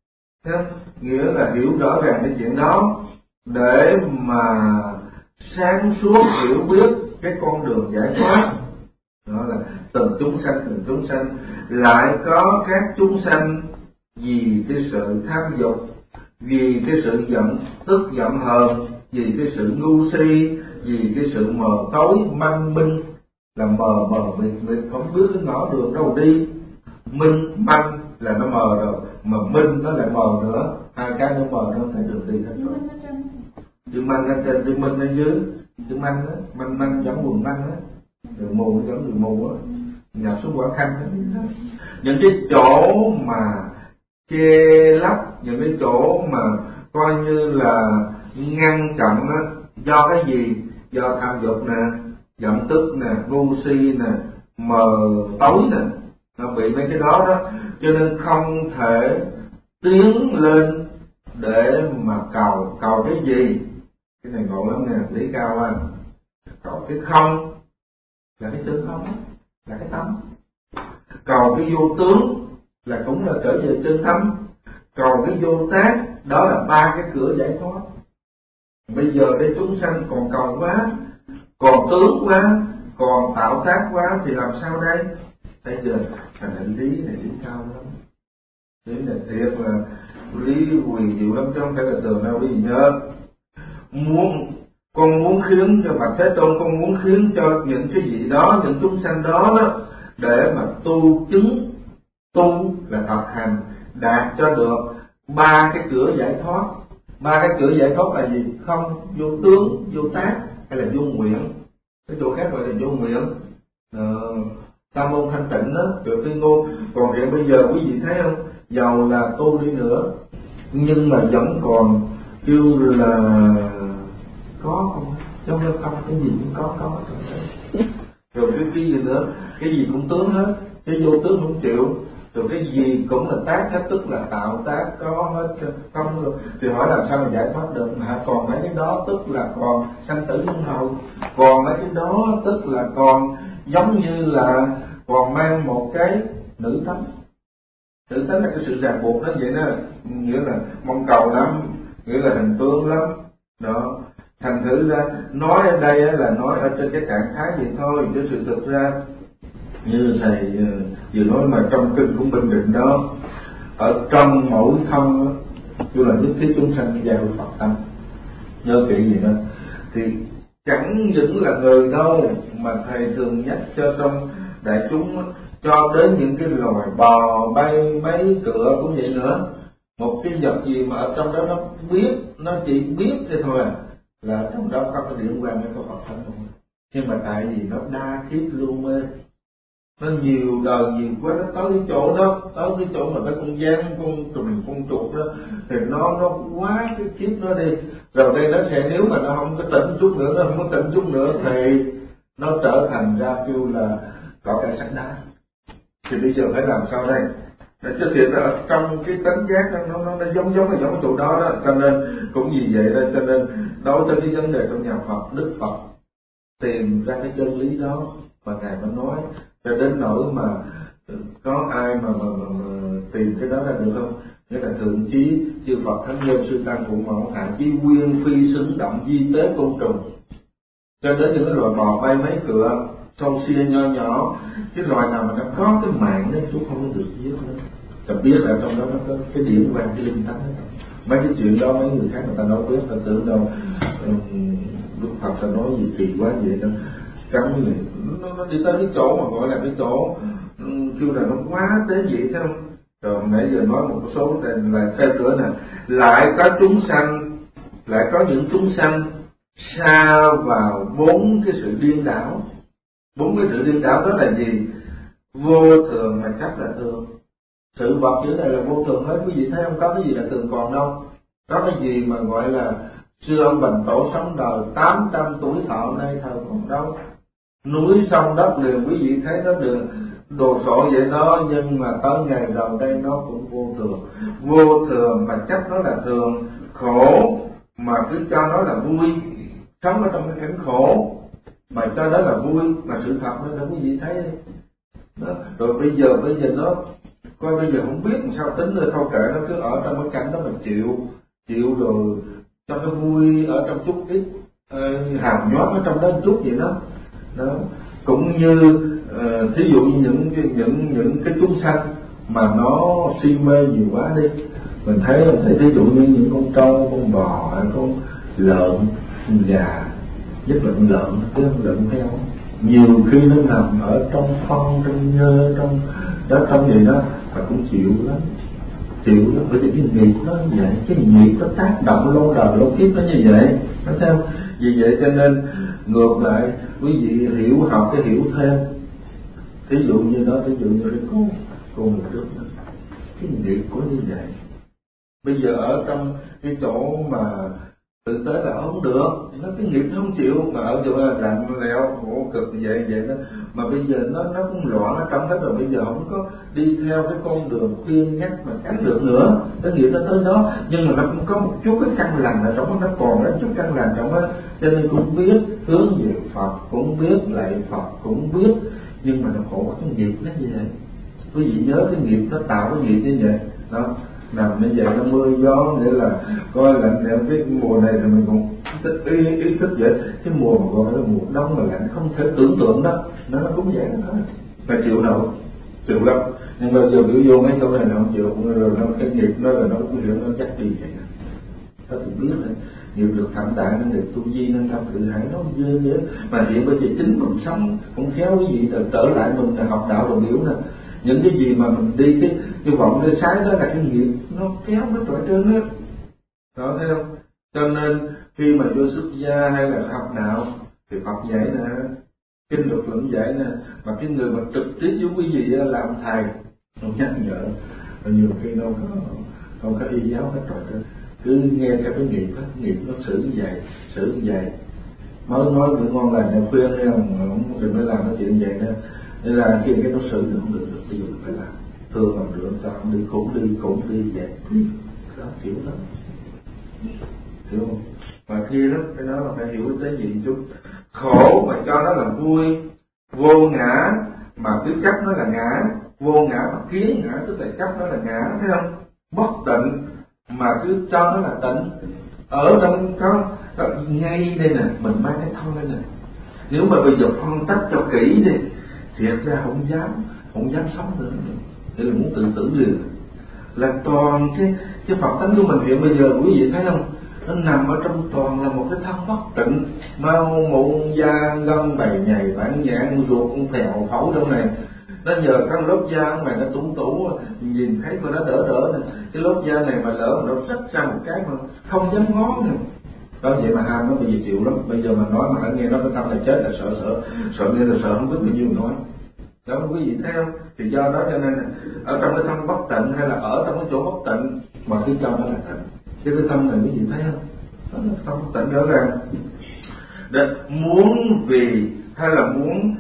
nghĩa là hiểu rõ ràng cái chuyện đó, để mà sáng suốt hiểu biết cái con đường giải thoát. Đó là từng chúng sanh từng chúng sanh. Lại có các chúng sanh vì cái sự tham dục, vì cái sự giận tức giận hờn, vì cái sự ngu si, vì cái sự mờ tối manh minh, là mờ mờ mịt mịt không biết cái ngõ đường đâu đi. Minh manh là nó mờ rồi, mà minh nó lại mờ nữa, hai cái nó mờ nó không thấy đường đi hết rồi. Chữ manh ở trên, chữ minh ở dưới, chữ manh đó, manh manh giống quần manh đó, người mù giống người mù á, nhập xuống quả khăn đó. Những cái chỗ mà che lấp, những cái chỗ mà coi như là ngăn chặn đó, do cái gì? Do tham dục nè, giận tức nè, ngu si nè, mờ tối nè, nó bị mấy cái đó đó, cho nên không thể tiến lên để mà cầu. Cầu cái gì? Cái này ngộ lắm nè, lý cao anh. Cầu cái không, là cái tướng không, là cái tâm. Cầu cái vô tướng, là cũng là trở về chân tâm. Còn cái vô tác đó là ba cái cửa giải thoát. Bây giờ đây chúng sanh còn cầu quá, còn tướng quá, còn tạo tác quá thì làm sao đây? Bây giờ thành định lý này lý cao lắm. Lý này thiệt là lý quyền diệu lắm chứ không phải là tường đâu quý vị nhớ. Muốn con muốn khiến cho Bạch Thế Tôn, con muốn khiến cho những cái vị đó, những chúng sanh đó đó để mà tu chứng, tu là thực hành, đạt cho được ba cái cửa giải thoát. Ba cái cửa giải thoát là gì? Không, vô tướng, vô tác hay là vô nguyện. Cái chỗ khác gọi là vô nguyện. Ờ, Tam môn thanh tịnh đó, tự tuyên ngôn. Còn hiện bây giờ quý vị thấy không, giàu là tu đi nữa nhưng mà vẫn còn kêu là có không, trong đó không, cái gì cũng có có rồi cái cái gì nữa, cái gì cũng tướng hết, cái vô tướng không chịu, rồi cái gì cũng là tác hết, tức là tạo tác có hết không được. Thì hỏi làm sao mà giải thoát được? Mà còn mấy cái đó tức là còn sanh tử luân hồi, còn mấy cái đó tức là còn giống như là còn mang một cái nữ tánh. Nữ tánh là cái sự ràng buộc đó vậy đó, nghĩa là mong cầu lắm, nghĩa là hình tướng lắm đó. Thành thử ra nói ở đây là nói ở trên cái trạng thái vậy thôi, chứ sự thực ra như thầy vừa nói mà trong kinh của Bình Định đó, ở trong mỗi thân như là nhất thiết chúng sanh giao Phật tâm, nhớ kỹ gì đó. Thì chẳng những là người đâu mà thầy thường nhắc cho trong đại chúng, cho đến những cái loài bò bay mấy cửa cũng vậy nữa. Một cái vật gì mà ở trong đó nó biết, nó chỉ biết thế thôi à, là trong đó có cái điển quang, có Phật thánh không. Nhưng mà tại vì nó đa kiếp lưu mê, nó nhiều đời nhiều quá, nó tới cái chỗ đó, tới cái chỗ mà cái con gian, con trùng, con chuột đó, thì nó nó quá cái kiếp nó đi. Rồi đây nó sẽ, nếu mà nó không có tỉnh chút nữa, nó không có tỉnh chút nữa thì nó trở thành ra kêu là cỏ cây sắn đá. Thì bây giờ phải làm sao đây? Chứ thiệt là ở trong cái tánh giác nó nó, nó giống giống ở giống chỗ đó đó. Cho nên cũng vì vậy đó, cho nên đối với cái vấn đề trong nhà Phật, Đức Phật tìm ra cái chân lý đó mà Ngài mới nói, cho đến nỗi mà có ai mà, mà, mà, mà tìm cái đó ra được không? Nghĩa là thượng chí chư Phật thánh nhân sư tăng phụ mẫu, hạ chí quyên phi xứng động di tế côn trùng, cho đến những cái loài bò bay mấy cửa, sâu xia nho nhỏ, cái loài nào mà nó có cái mạng đó chúng không có được giết nữa. Ta biết là trong đó nó có cái điển quang, cái linh tánh đó. Mấy cái chuyện đó mấy người khác người ta nói biết, ta tưởng đâu Đức Phật ta nói gì kỳ quá vậy đó. Cấm gì nó, nó đi tới cái chỗ mà gọi là cái chỗ kêu là nó quá tế nhị, thấy không? Rồi nãy giờ nói một số là thêm nữa nè, lại có chúng sanh, lại có những chúng sanh xa vào bốn cái sự điên đảo. Bốn cái sự điên đảo đó là gì? Vô thường mà chấp là thường. Sự vật dưới này là vô thường hết, quý vị thấy không? Có cái gì là thường còn đâu. Có cái gì mà gọi là xưa ông Bành Tổ sống đời tám trăm tuổi thọ nay thời còn đâu. Núi sông đất liền quý vị thấy nó được đồ sộ vậy đó, nhưng mà tới ngày rồi đây nó cũng vô thường. Vô thường mà chấp nó là thường, khổ mà cứ cho nó là vui, sống ở trong cái cảnh khổ mà cho đó là vui, mà sự thật đó, đó quý vị thấy đó. Rồi bây giờ bây giờ nó coi bây giờ không biết làm sao tính rồi, thôi kệ nó cứ ở trong cái cảnh đó mà chịu chịu rồi cho nó vui ở trong chút ít uh, hàm nhót ở trong đó một chút vậy đó. Đó cũng như uh, thí dụ như những những những cái chúng sanh mà nó si mê nhiều quá đi, mình thấy mình thấy thí dụ như những con trâu, con bò, con lợn, con gà, nhất là con lợn, cái con lợn heo, nhiều khi nó nằm ở trong phân, trong nhơ, trong đó trong gì đó mà cũng chịu lắm, chịu lắm, bởi vì cái nghiệp nó như vậy, cái nghiệp nó tác động lâu đời lâu kiếp nó như vậy, nó thấy không? Vì vậy cho nên ngược lại quý vị hiểu học cái hiểu thêm, thí dụ như đó, thí dụ như cái cô cô một trước đó, cái nghiệp của như vậy. Bây giờ ở trong cái chỗ mà thực tế là không được, nó cái nghiệp nó không chịu, mà ở chỗ là lạnh lẽo khổ cực vậy vậy đó, mà bây giờ nó nó cũng loạn ở trong hết rồi, bây giờ không có đi theo cái con đường khuyên nhắc mà tránh được nữa, cái nghiệp nó tới đó, nhưng mà nó cũng có một chút cái căn lành ở trong đó, nó còn có chút căn lành trong đó, cho nên cũng biết hướng về Phật, cũng biết lạy Phật, cũng biết, nhưng mà nó khổ cái nghiệp nó như vậy. Quý vị nhớ cái nghiệp nó tạo cái nghiệp như vậy đó, nằm như vậy nó mưa gió, nghĩa là coi lạnh lẽo. Cái mùa này thì mình cũng thích ý, ý thích vậy. Cái mùa mà gọi là mùa đông mà lạnh không thể tưởng tượng đó, nó nó cũng vậy thôi, mà chịu nổi, chịu lắm. Nhưng mà giờ biểu vô mấy câu này nó không chịu, rồi nó cái nghiệp nó là nó cũng hiểu, nó chắc đi vậy. Nó cũng biết đấy, nghiệp được thẩm đại nên được tu vi nên tâm tự hải nó ghê nữa. Mà hiện bây giờ chính mình sống cũng khéo cái gì là trở lại mình là học đạo rồi biểu nè, những cái gì mà mình đi cái cái vọng cái sái đó là cái nghiệp nó kéo nó trội trơn đó, đó thấy không? Cho nên khi mà vô xuất gia hay là học đạo thì Phật dạy nè, kinh luật luận dạy nè, mà cái người mà trực tiếp với quý vị làm thầy nó nhắc nhở, nhiều khi đâu có không có y giáo hết rồi đó. Cứ nghe theo cái nghiệp đó, nghiệp nó xử như vậy, xử như vậy. Mới nói bữa ngon lành này khuyên đi không, không đừng có làm cái chuyện vậy nữa. Nên là khi cái nó xử thì không được, được ví dụ phải làm thương làm được sao không đi, cũng đi cũng đi vậy đó, kiểu đó, hiểu không? Mà kia đó cái đó là phải hiểu tới gì chút. Khổ mà cho nó là vui, vô ngã mà cứ chấp nó là ngã, vô ngã mà kiến ngã tức là chấp nó là ngã, thấy không? Bất tịnh mà cứ cho nó là tịnh. Ở trong có, có ngay đây nè, mình mang cái thân lên nè, nếu mà bây giờ phân tích cho kỹ đi, thiệt ra không dám, không dám sống nữa, để là muốn tự tử liền. Là toàn cái cái Phật tánh của mình hiện bây giờ quý vị thấy không? Nó nằm ở trong toàn là một cái thân bất tịnh, mau mụn da gân bầy nhầy bản nhãn ruột con thèo phẫu trong này. Nó nhờ cái lớp da ở ngoài nó tủng tủ, nhìn thấy coi nó đỡ đỡ nè. Cái lớp da này mà lỡ mà nó rách ra một cái mà không dám ngó nè. Đó vậy mà ham nó bây giờ chịu lắm. Bây giờ mà nói mà hãy nghe nó cái tâm là chết là sợ sợ sợ nghe là sợ không biết bao nhiêu nói. Đó quý vị thấy không? Thì do đó cho nên là ở trong cái thân bất tịnh hay là ở trong cái chỗ bất tịnh mà cứ cho nó là tịnh. Cái cái tâm này quý vị thấy không? Đó là tâm bất tịnh rõ ràng. Để muốn vì hay là muốn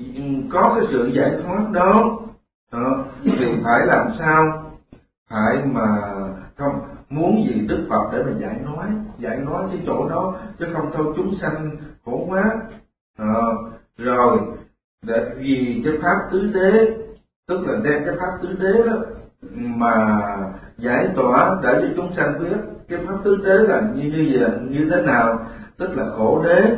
có cái sự giải thoát đó, đó thì phải làm sao? Phải mà không muốn gì Đức Phật để mà giải nói, giải nói cái chỗ đó, chứ không thôi chúng sanh khổ quá. À, rồi để vì cái pháp tứ đế, tức là đem cái pháp tứ đế đó mà giải tỏa để cho chúng sanh biết cái pháp tứ đế là như như vậy, như thế nào, tức là khổ đế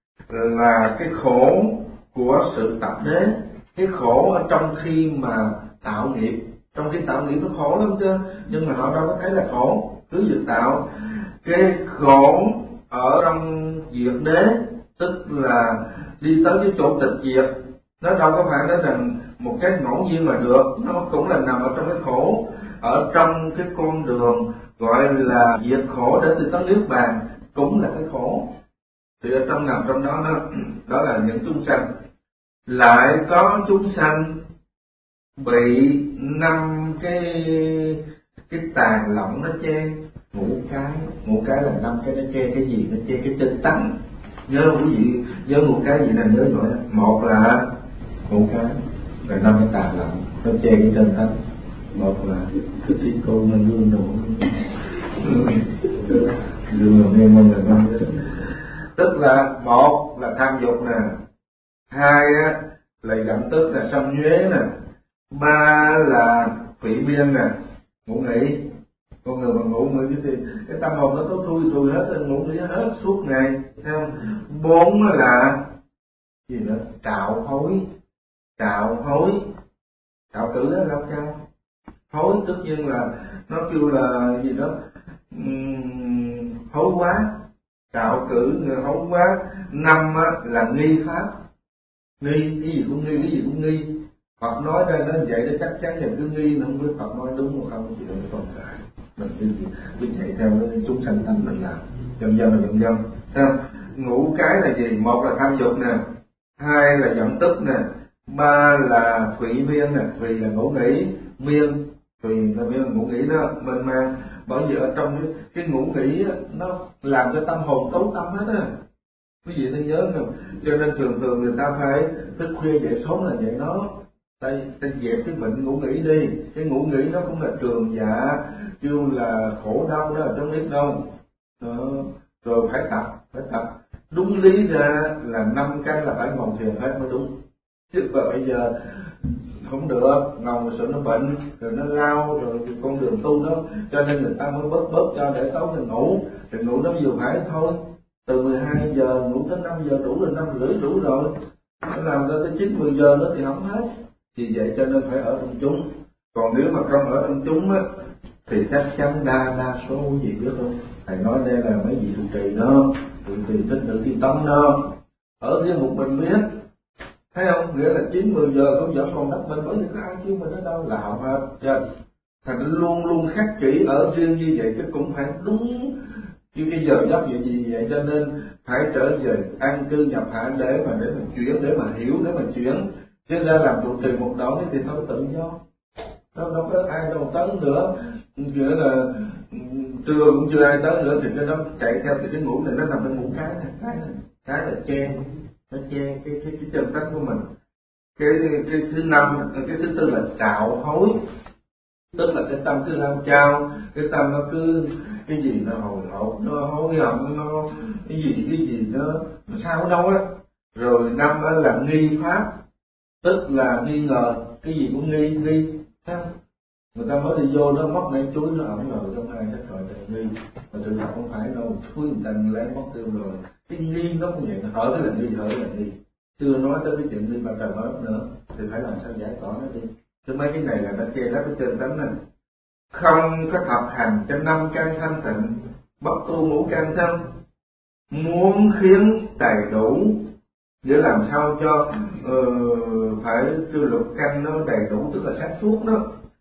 là cái khổ của sự tập đế, cái khổ ở trong khi mà tạo nghiệp. Trong khi tạo nghiệp nó khổ lắm chứ, nhưng mà họ đâu có thấy là khổ, cứ việc tạo. Cái khổ ở trong diệt đế, tức là đi tới cái chỗ tịch diệt, nó đâu có phải nói rằng một cái ngẫu nhiên mà được, nó cũng là nằm ở trong cái khổ, ở trong cái con đường gọi là diệt khổ để từ tới nước bàn, cũng là cái khổ. Thì ở trong nằm trong đó đó, đó là những chúng sanh. Lại có chúng sanh bị năm cái cái tàn lỏng nó che, ngũ cái, ngũ cái là năm cái nó che cái gì, nó che cái chân tánh. Nhớ quý vị nhớ ngũ cái gì là nhớ rồi. Một là ngũ cái là năm cái tàn lỏng nó che cái chân tánh. Một là cái tí cô nó gương đồ gương là nghe mong là năm. Tức là một là tham dục nè, hai á là giận tức là sân nhuế nè, ba là phỉ miên nè, ngủ nghỉ. Con người mà ngủ nghỉ thì cái tâm hồn nó tối thui thui hết, ngủ nghỉ hết suốt ngày, thấy không? Bốn là gì nữa? Trạo hối, trạo hối, trạo tử đó là sao? Hối tất nhiên là nó kêu là gì đó, uhm, hối quá, trạo cử người hối quá. Năm á, là nghi pháp, nghi cái gì cũng nghi, cái gì cũng nghi. Phật nói ra nó vậy để chắc chắn là cứ nghi, nó không biết Phật nói đúng hoặc không, thì nó không phải. Mình cứ, cứ chạy theo chúng sanh tánh mình làm, dần dần là dần dần. Thấy không? Ngũ cái là gì? Một là tham dục nè, hai là giận tức nè, ba là thụy miên nè, thụy là ngủ nghỉ, miên thụy là miên là ngủ nghỉ đó. Mình mà bởi vì ở trong cái, cái ngủ nghỉ đó, nó làm cho tâm hồn tối tăm hết á. Quý vị nên nhớ không? Cho nên thường thường người ta phải thức khuya dậy sớm là vậy đó. Đây, ta dẹp cái bệnh ngủ nghỉ đi. Cái ngủ nghỉ nó cũng là trường dạ, kêu là khổ đau đó, trong biết đâu. Đó. Rồi phải tập, phải tập. Đúng lý ra là năm căn là phải ngồi thiền hết mới đúng. Chứ mà bây giờ không được, ngầu sợ nó bệnh, rồi nó lao, rồi con đường tu đó, cho nên người ta mới bớt bớt cho để tối mình ngủ, thì ngủ nó vừa phải thôi. Từ mười hai giờ ngủ tới năm giờ đủ rồi, năm rưỡi đủ rồi. Nó làm ra tới chín mười giờ nữa thì không hết. Vì vậy cho nên phải ở trong chúng. Còn nếu mà không ở trong chúng á, thì chắc chắn đa đa số quý vị biết không? Thầy nói đây là mấy vị trụ trì đó, trụ trì thích nữ tiên tông đó, ở riêng một mình biết. Thấy không? Nghĩa là chín mười giờ cũng vẫn còn đắp mình, bởi vì có ai chứ mình ở đâu là không hết. Chứ thành luôn luôn khắc kỷ ở riêng như vậy, chứ cũng phải đúng như cái giờ giấc vậy gì vậy. Cho nên phải trở về an cư nhập hạ để mà để mình chuyển, để mà hiểu, để mà chuyển. Chứ ra làm trụ trì một đội thì thôi tự do. Đâu, đâu có ai đâu tới nữa. Nghĩa là trưa cũng chưa ai tới nữa thì cái đó chạy theo thì cái ngủ này nó nằm bên ngủ cái này, cái này, cái là che, nó che cái cái cái chân tánh của mình. Cái cái thứ năm, cái thứ tư là trạo hối, tức là cái tâm cứ lao chao, cái tâm nó cứ cái gì nó hồi hộp, nó hối hận, nó cái gì cái gì nó, nó sao ở đâu á. Rồi năm đó là nghi pháp, tức là nghi ngờ, cái gì cũng nghi nghi. Người ta mới đi vô nó mất mấy chuối nó ẩn rồi trong hai cái gọi là nghi, mà sự thật không phải đâu, chuối người ta lấy mất tiêu rồi. Cái nghi nó cũng vậy, hở cái là nghi, hở cái là nghi. Chưa nói tới cái chuyện nghi mà trời mới nữa, thì phải làm sao giải tỏa nó đi. Chứ mấy cái này là nó che lấp cái chân tánh này. Không có thập hành cho năm căn thanh tịnh, bất tu ngũ căn thân. Muốn khiến đầy đủ, để làm sao cho uh, phải tư lục căn nó đầy đủ, tức là sáng suốt đó.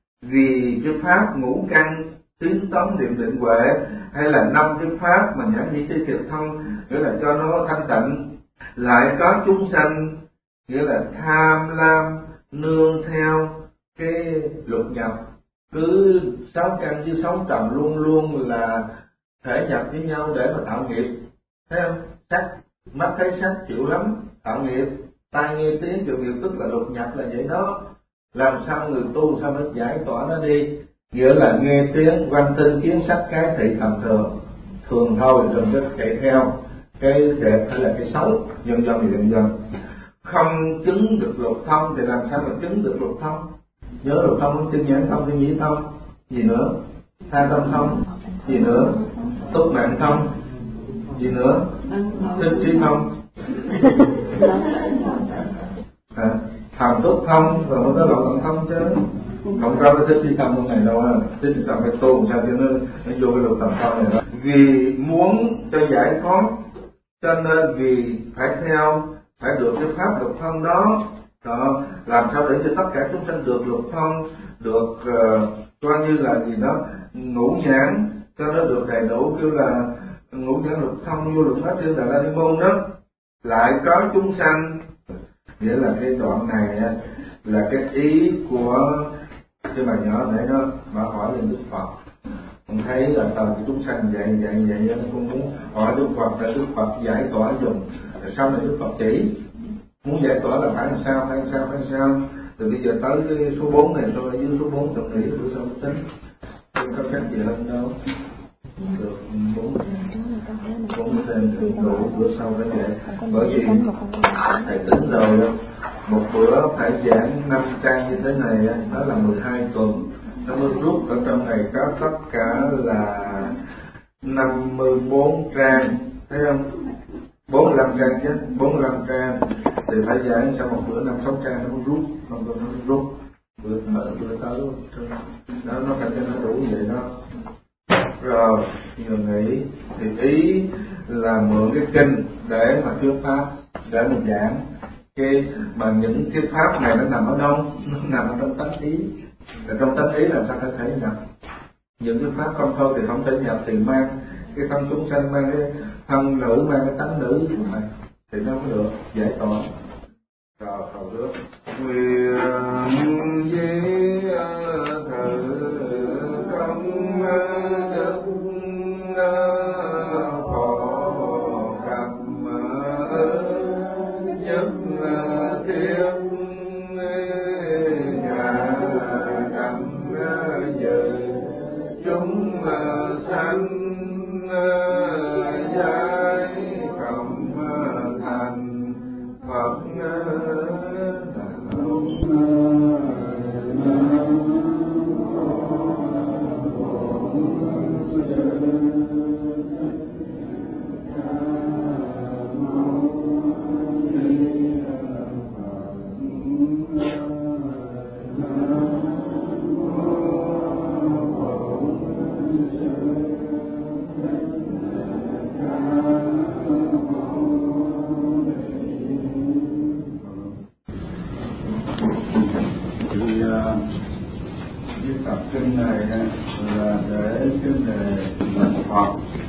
Vì cái pháp ngũ căn tín tống niệm định huệ, hay là năm cái pháp mà nhãn nhĩ tri thiệt thông, nghĩa là cho nó thanh tịnh. Lại có chúng sanh, nghĩa là tham lam nương theo cái lục nhập, cứ sáu căn với sáu trần luôn luôn là thể nhập với nhau để mà tạo nghiệp. Thấy không? Sắc, mắt thấy sắc chịu lắm, tạo nghiệp. Tai nghe tiếng chịu nghiệp, tức là lục nhập là vậy đó. Làm sao người tu sao mới giải tỏa nó đi? Nghĩa là nghe tiếng văn tinh kiến sắc cái thị tầm thường, thường thôi, đừng có chạy theo cái đẹp hay là cái xấu, dần dần thì dần dần. Không chứng được lục thông thì làm sao mà chứng được lục thông? Nhớ lục thông không? Chân nhãn thông, chân nhĩ thông, gì nữa? Tha tâm thông, gì nữa? Túc mạng thông, gì nữa? Thích trí thông, à, thầm túc thông, rồi mới có lộ tận thông chứ. Không có cái thích trí tâm trong này đâu á. Thích trí tâm phải tu làm sao cho nó, nó vô cái lộ tận thông này đó. Vì muốn cho giải thoát, cho nên vì phải theo, phải được cái pháp lục thông đó. Đó, làm sao để cho tất cả chúng sanh được lục thông, được uh, coi như là gì đó ngũ nhãn, cho nó được đầy đủ, kêu là ngũ nhãn lục thông vô lục pháp thiên đà la ni môn đó. Lại có chúng sanh, nghĩa là cái đoạn này là cái ý của cái bà nhỏ để nó bà hỏi lên Đức Phật. Con thấy là tờ cái chúng sanh vậy vậy vậy, nó cũng muốn hỏi Đức Phật để Đức Phật giải tỏa dùng. Rồi sau này Đức Phật chỉ muốn giải tỏa là phải làm sao, phải làm sao, phải làm sao. Từ bây giờ tới cái số bốn này rồi, ở dưới số bốn trọng nghĩ bữa sau tính. Không có cách gì hơn đâu. Được bốn bốn thêm đủ bữa sau phải vậy. Bởi vì thầy tính rồi, một bữa phải giảng năm trang như thế này, đó là mười hai tuần. Nó mới rút ở trong này có tất cả là năm mươi bốn trang, thấy không? bốn mươi lăm trang chứ, bốn mươi lăm trang thì phải giảng sau một bữa năm sáu trang nó mới rút, không có nó rút bữa tới bữa tới đó, nó phải cho nó đủ vậy đó. Rồi nhiều nghĩ thì ý là mượn cái kinh để mà thuyết pháp, để mình giảng cái mà những cái pháp này nó nằm ở đâu? Nó nằm ở trong tánh ý. Ở trong tánh ý làm sao có thể nhập? Những cái pháp không thôi thì không thể nhập, thì mang cái thân chúng sanh, mang cái thân nữ, mang cái tánh nữ mà thì nó không được giải tỏa. Rồi cầu trước nguyện với thử công đức phổ cập nhất thiết nhà đặng dự chúng sanh giải cộng thành Phật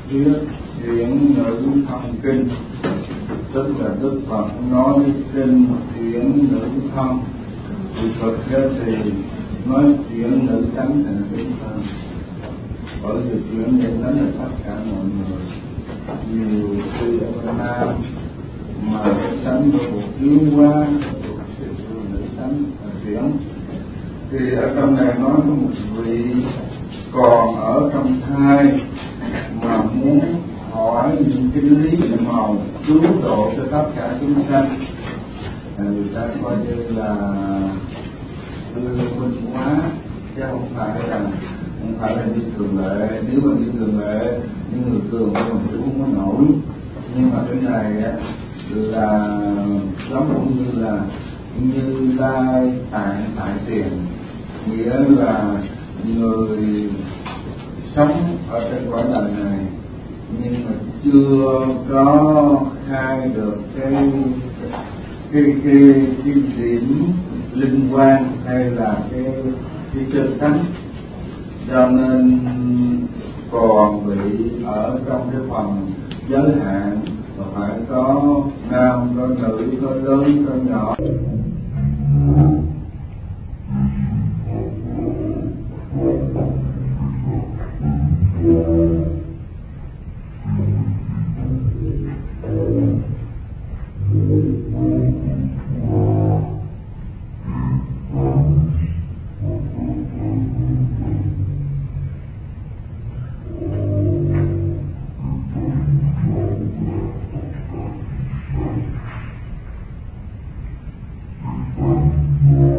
viết chuyển ngữ thông kinh, tức là Đức Phật nói kinh chuyển ngữ thông, thì thực ra thì nói chuyện ngữ tánh thành kinh hơn, bởi vì chuyện ngữ tánh là tất cả mọi người. Nhiều khi ở Việt Nam mà cái tánh của một yếu quá, một sự ngữ tánh là chuyển, thì ở trong này nói có một vị còn ở trong thai mà muốn hỏi những cái lý màu cứu độ cho tất cả chúng sanh, người ta coi như là minh hóa, chứ không phải rằng không phải là như thường lệ. Nếu mà như thường lệ những người thường không chịu không có nổi, nhưng mà cái này á là giống cũng như là Như Lai Tạng Tại Tiền, nghĩa là người sống ở trên cõi đời này nhưng mà chưa có khai được cái cái cái cái điểm linh quan hay là cái cái chân tánh, cho nên còn bị ở trong cái phần giới hạn, và phải có nam có nữ, có lớn có nhỏ. Yeah.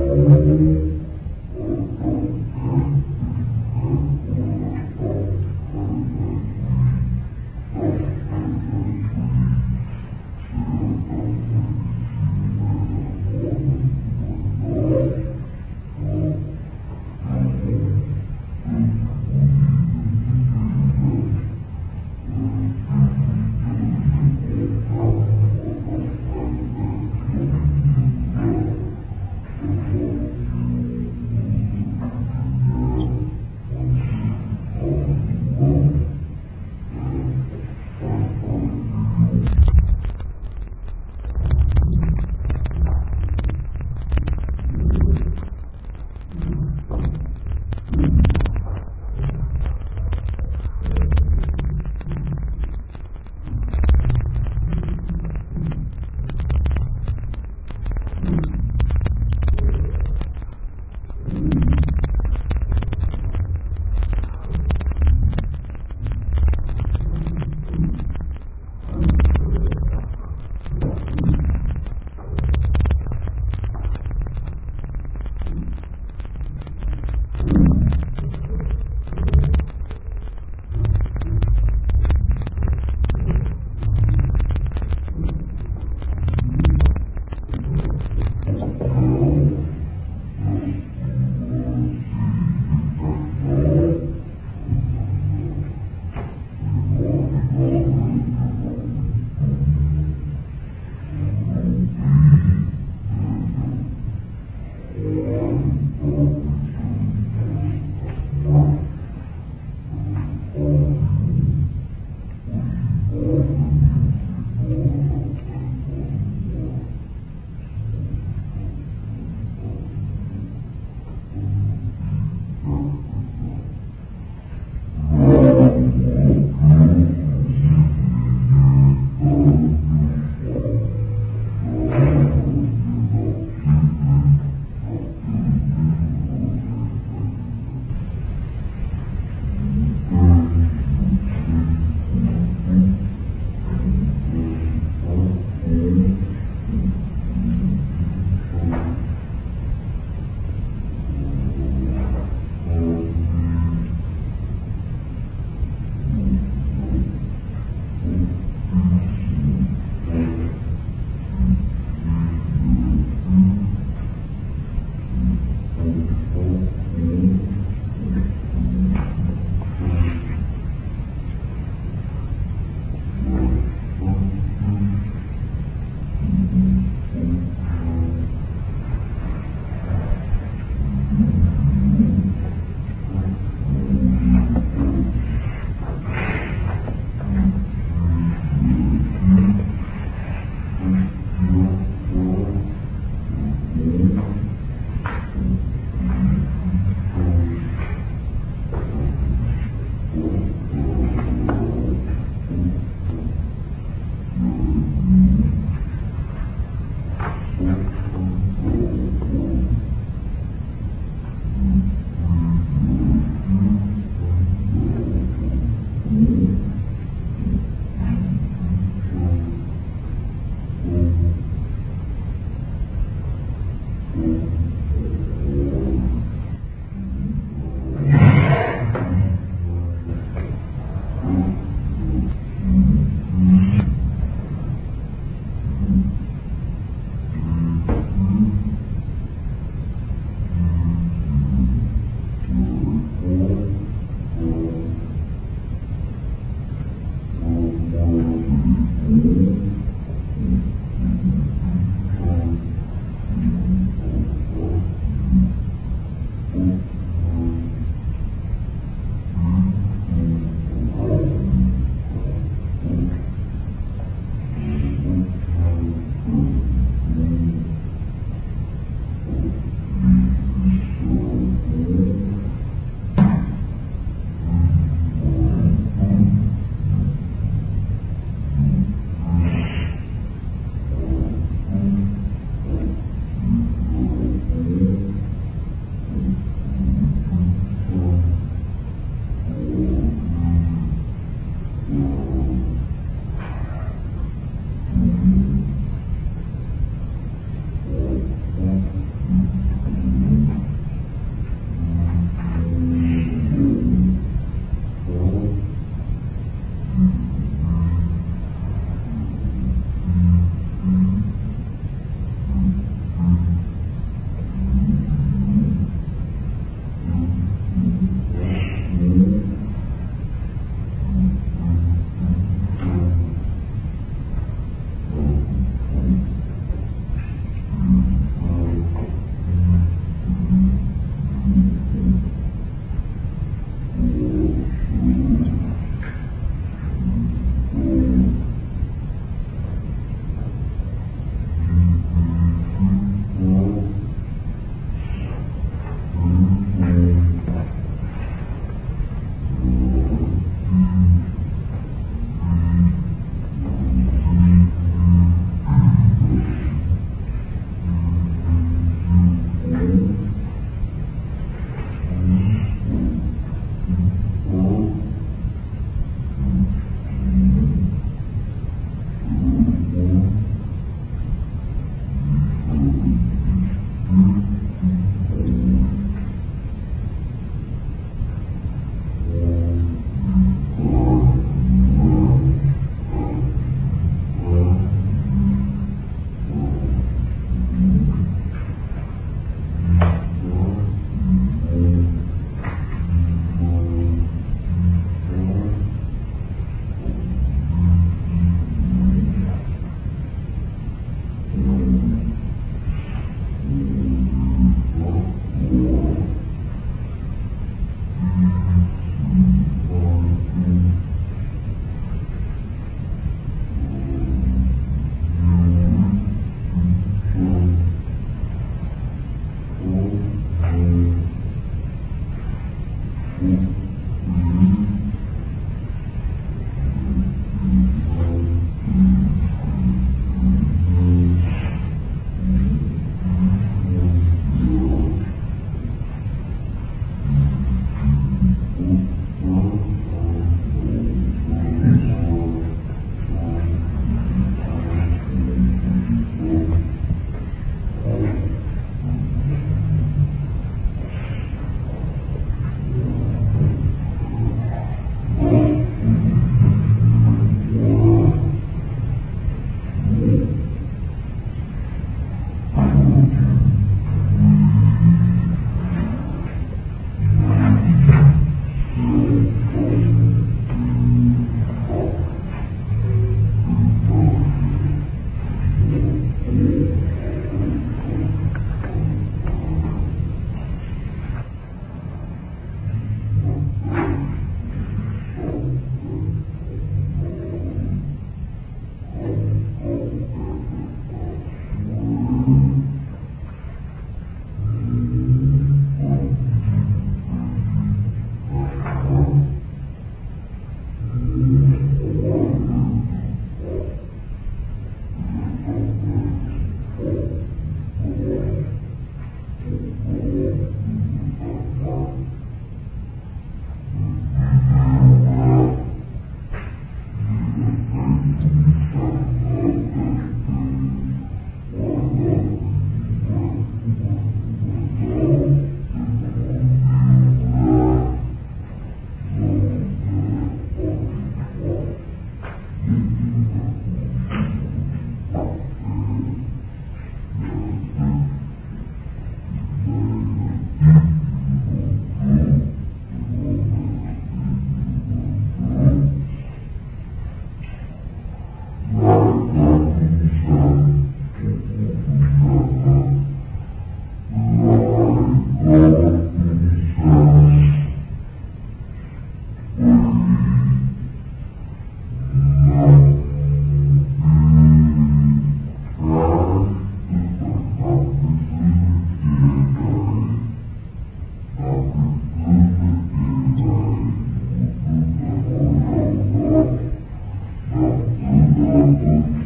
Thank you.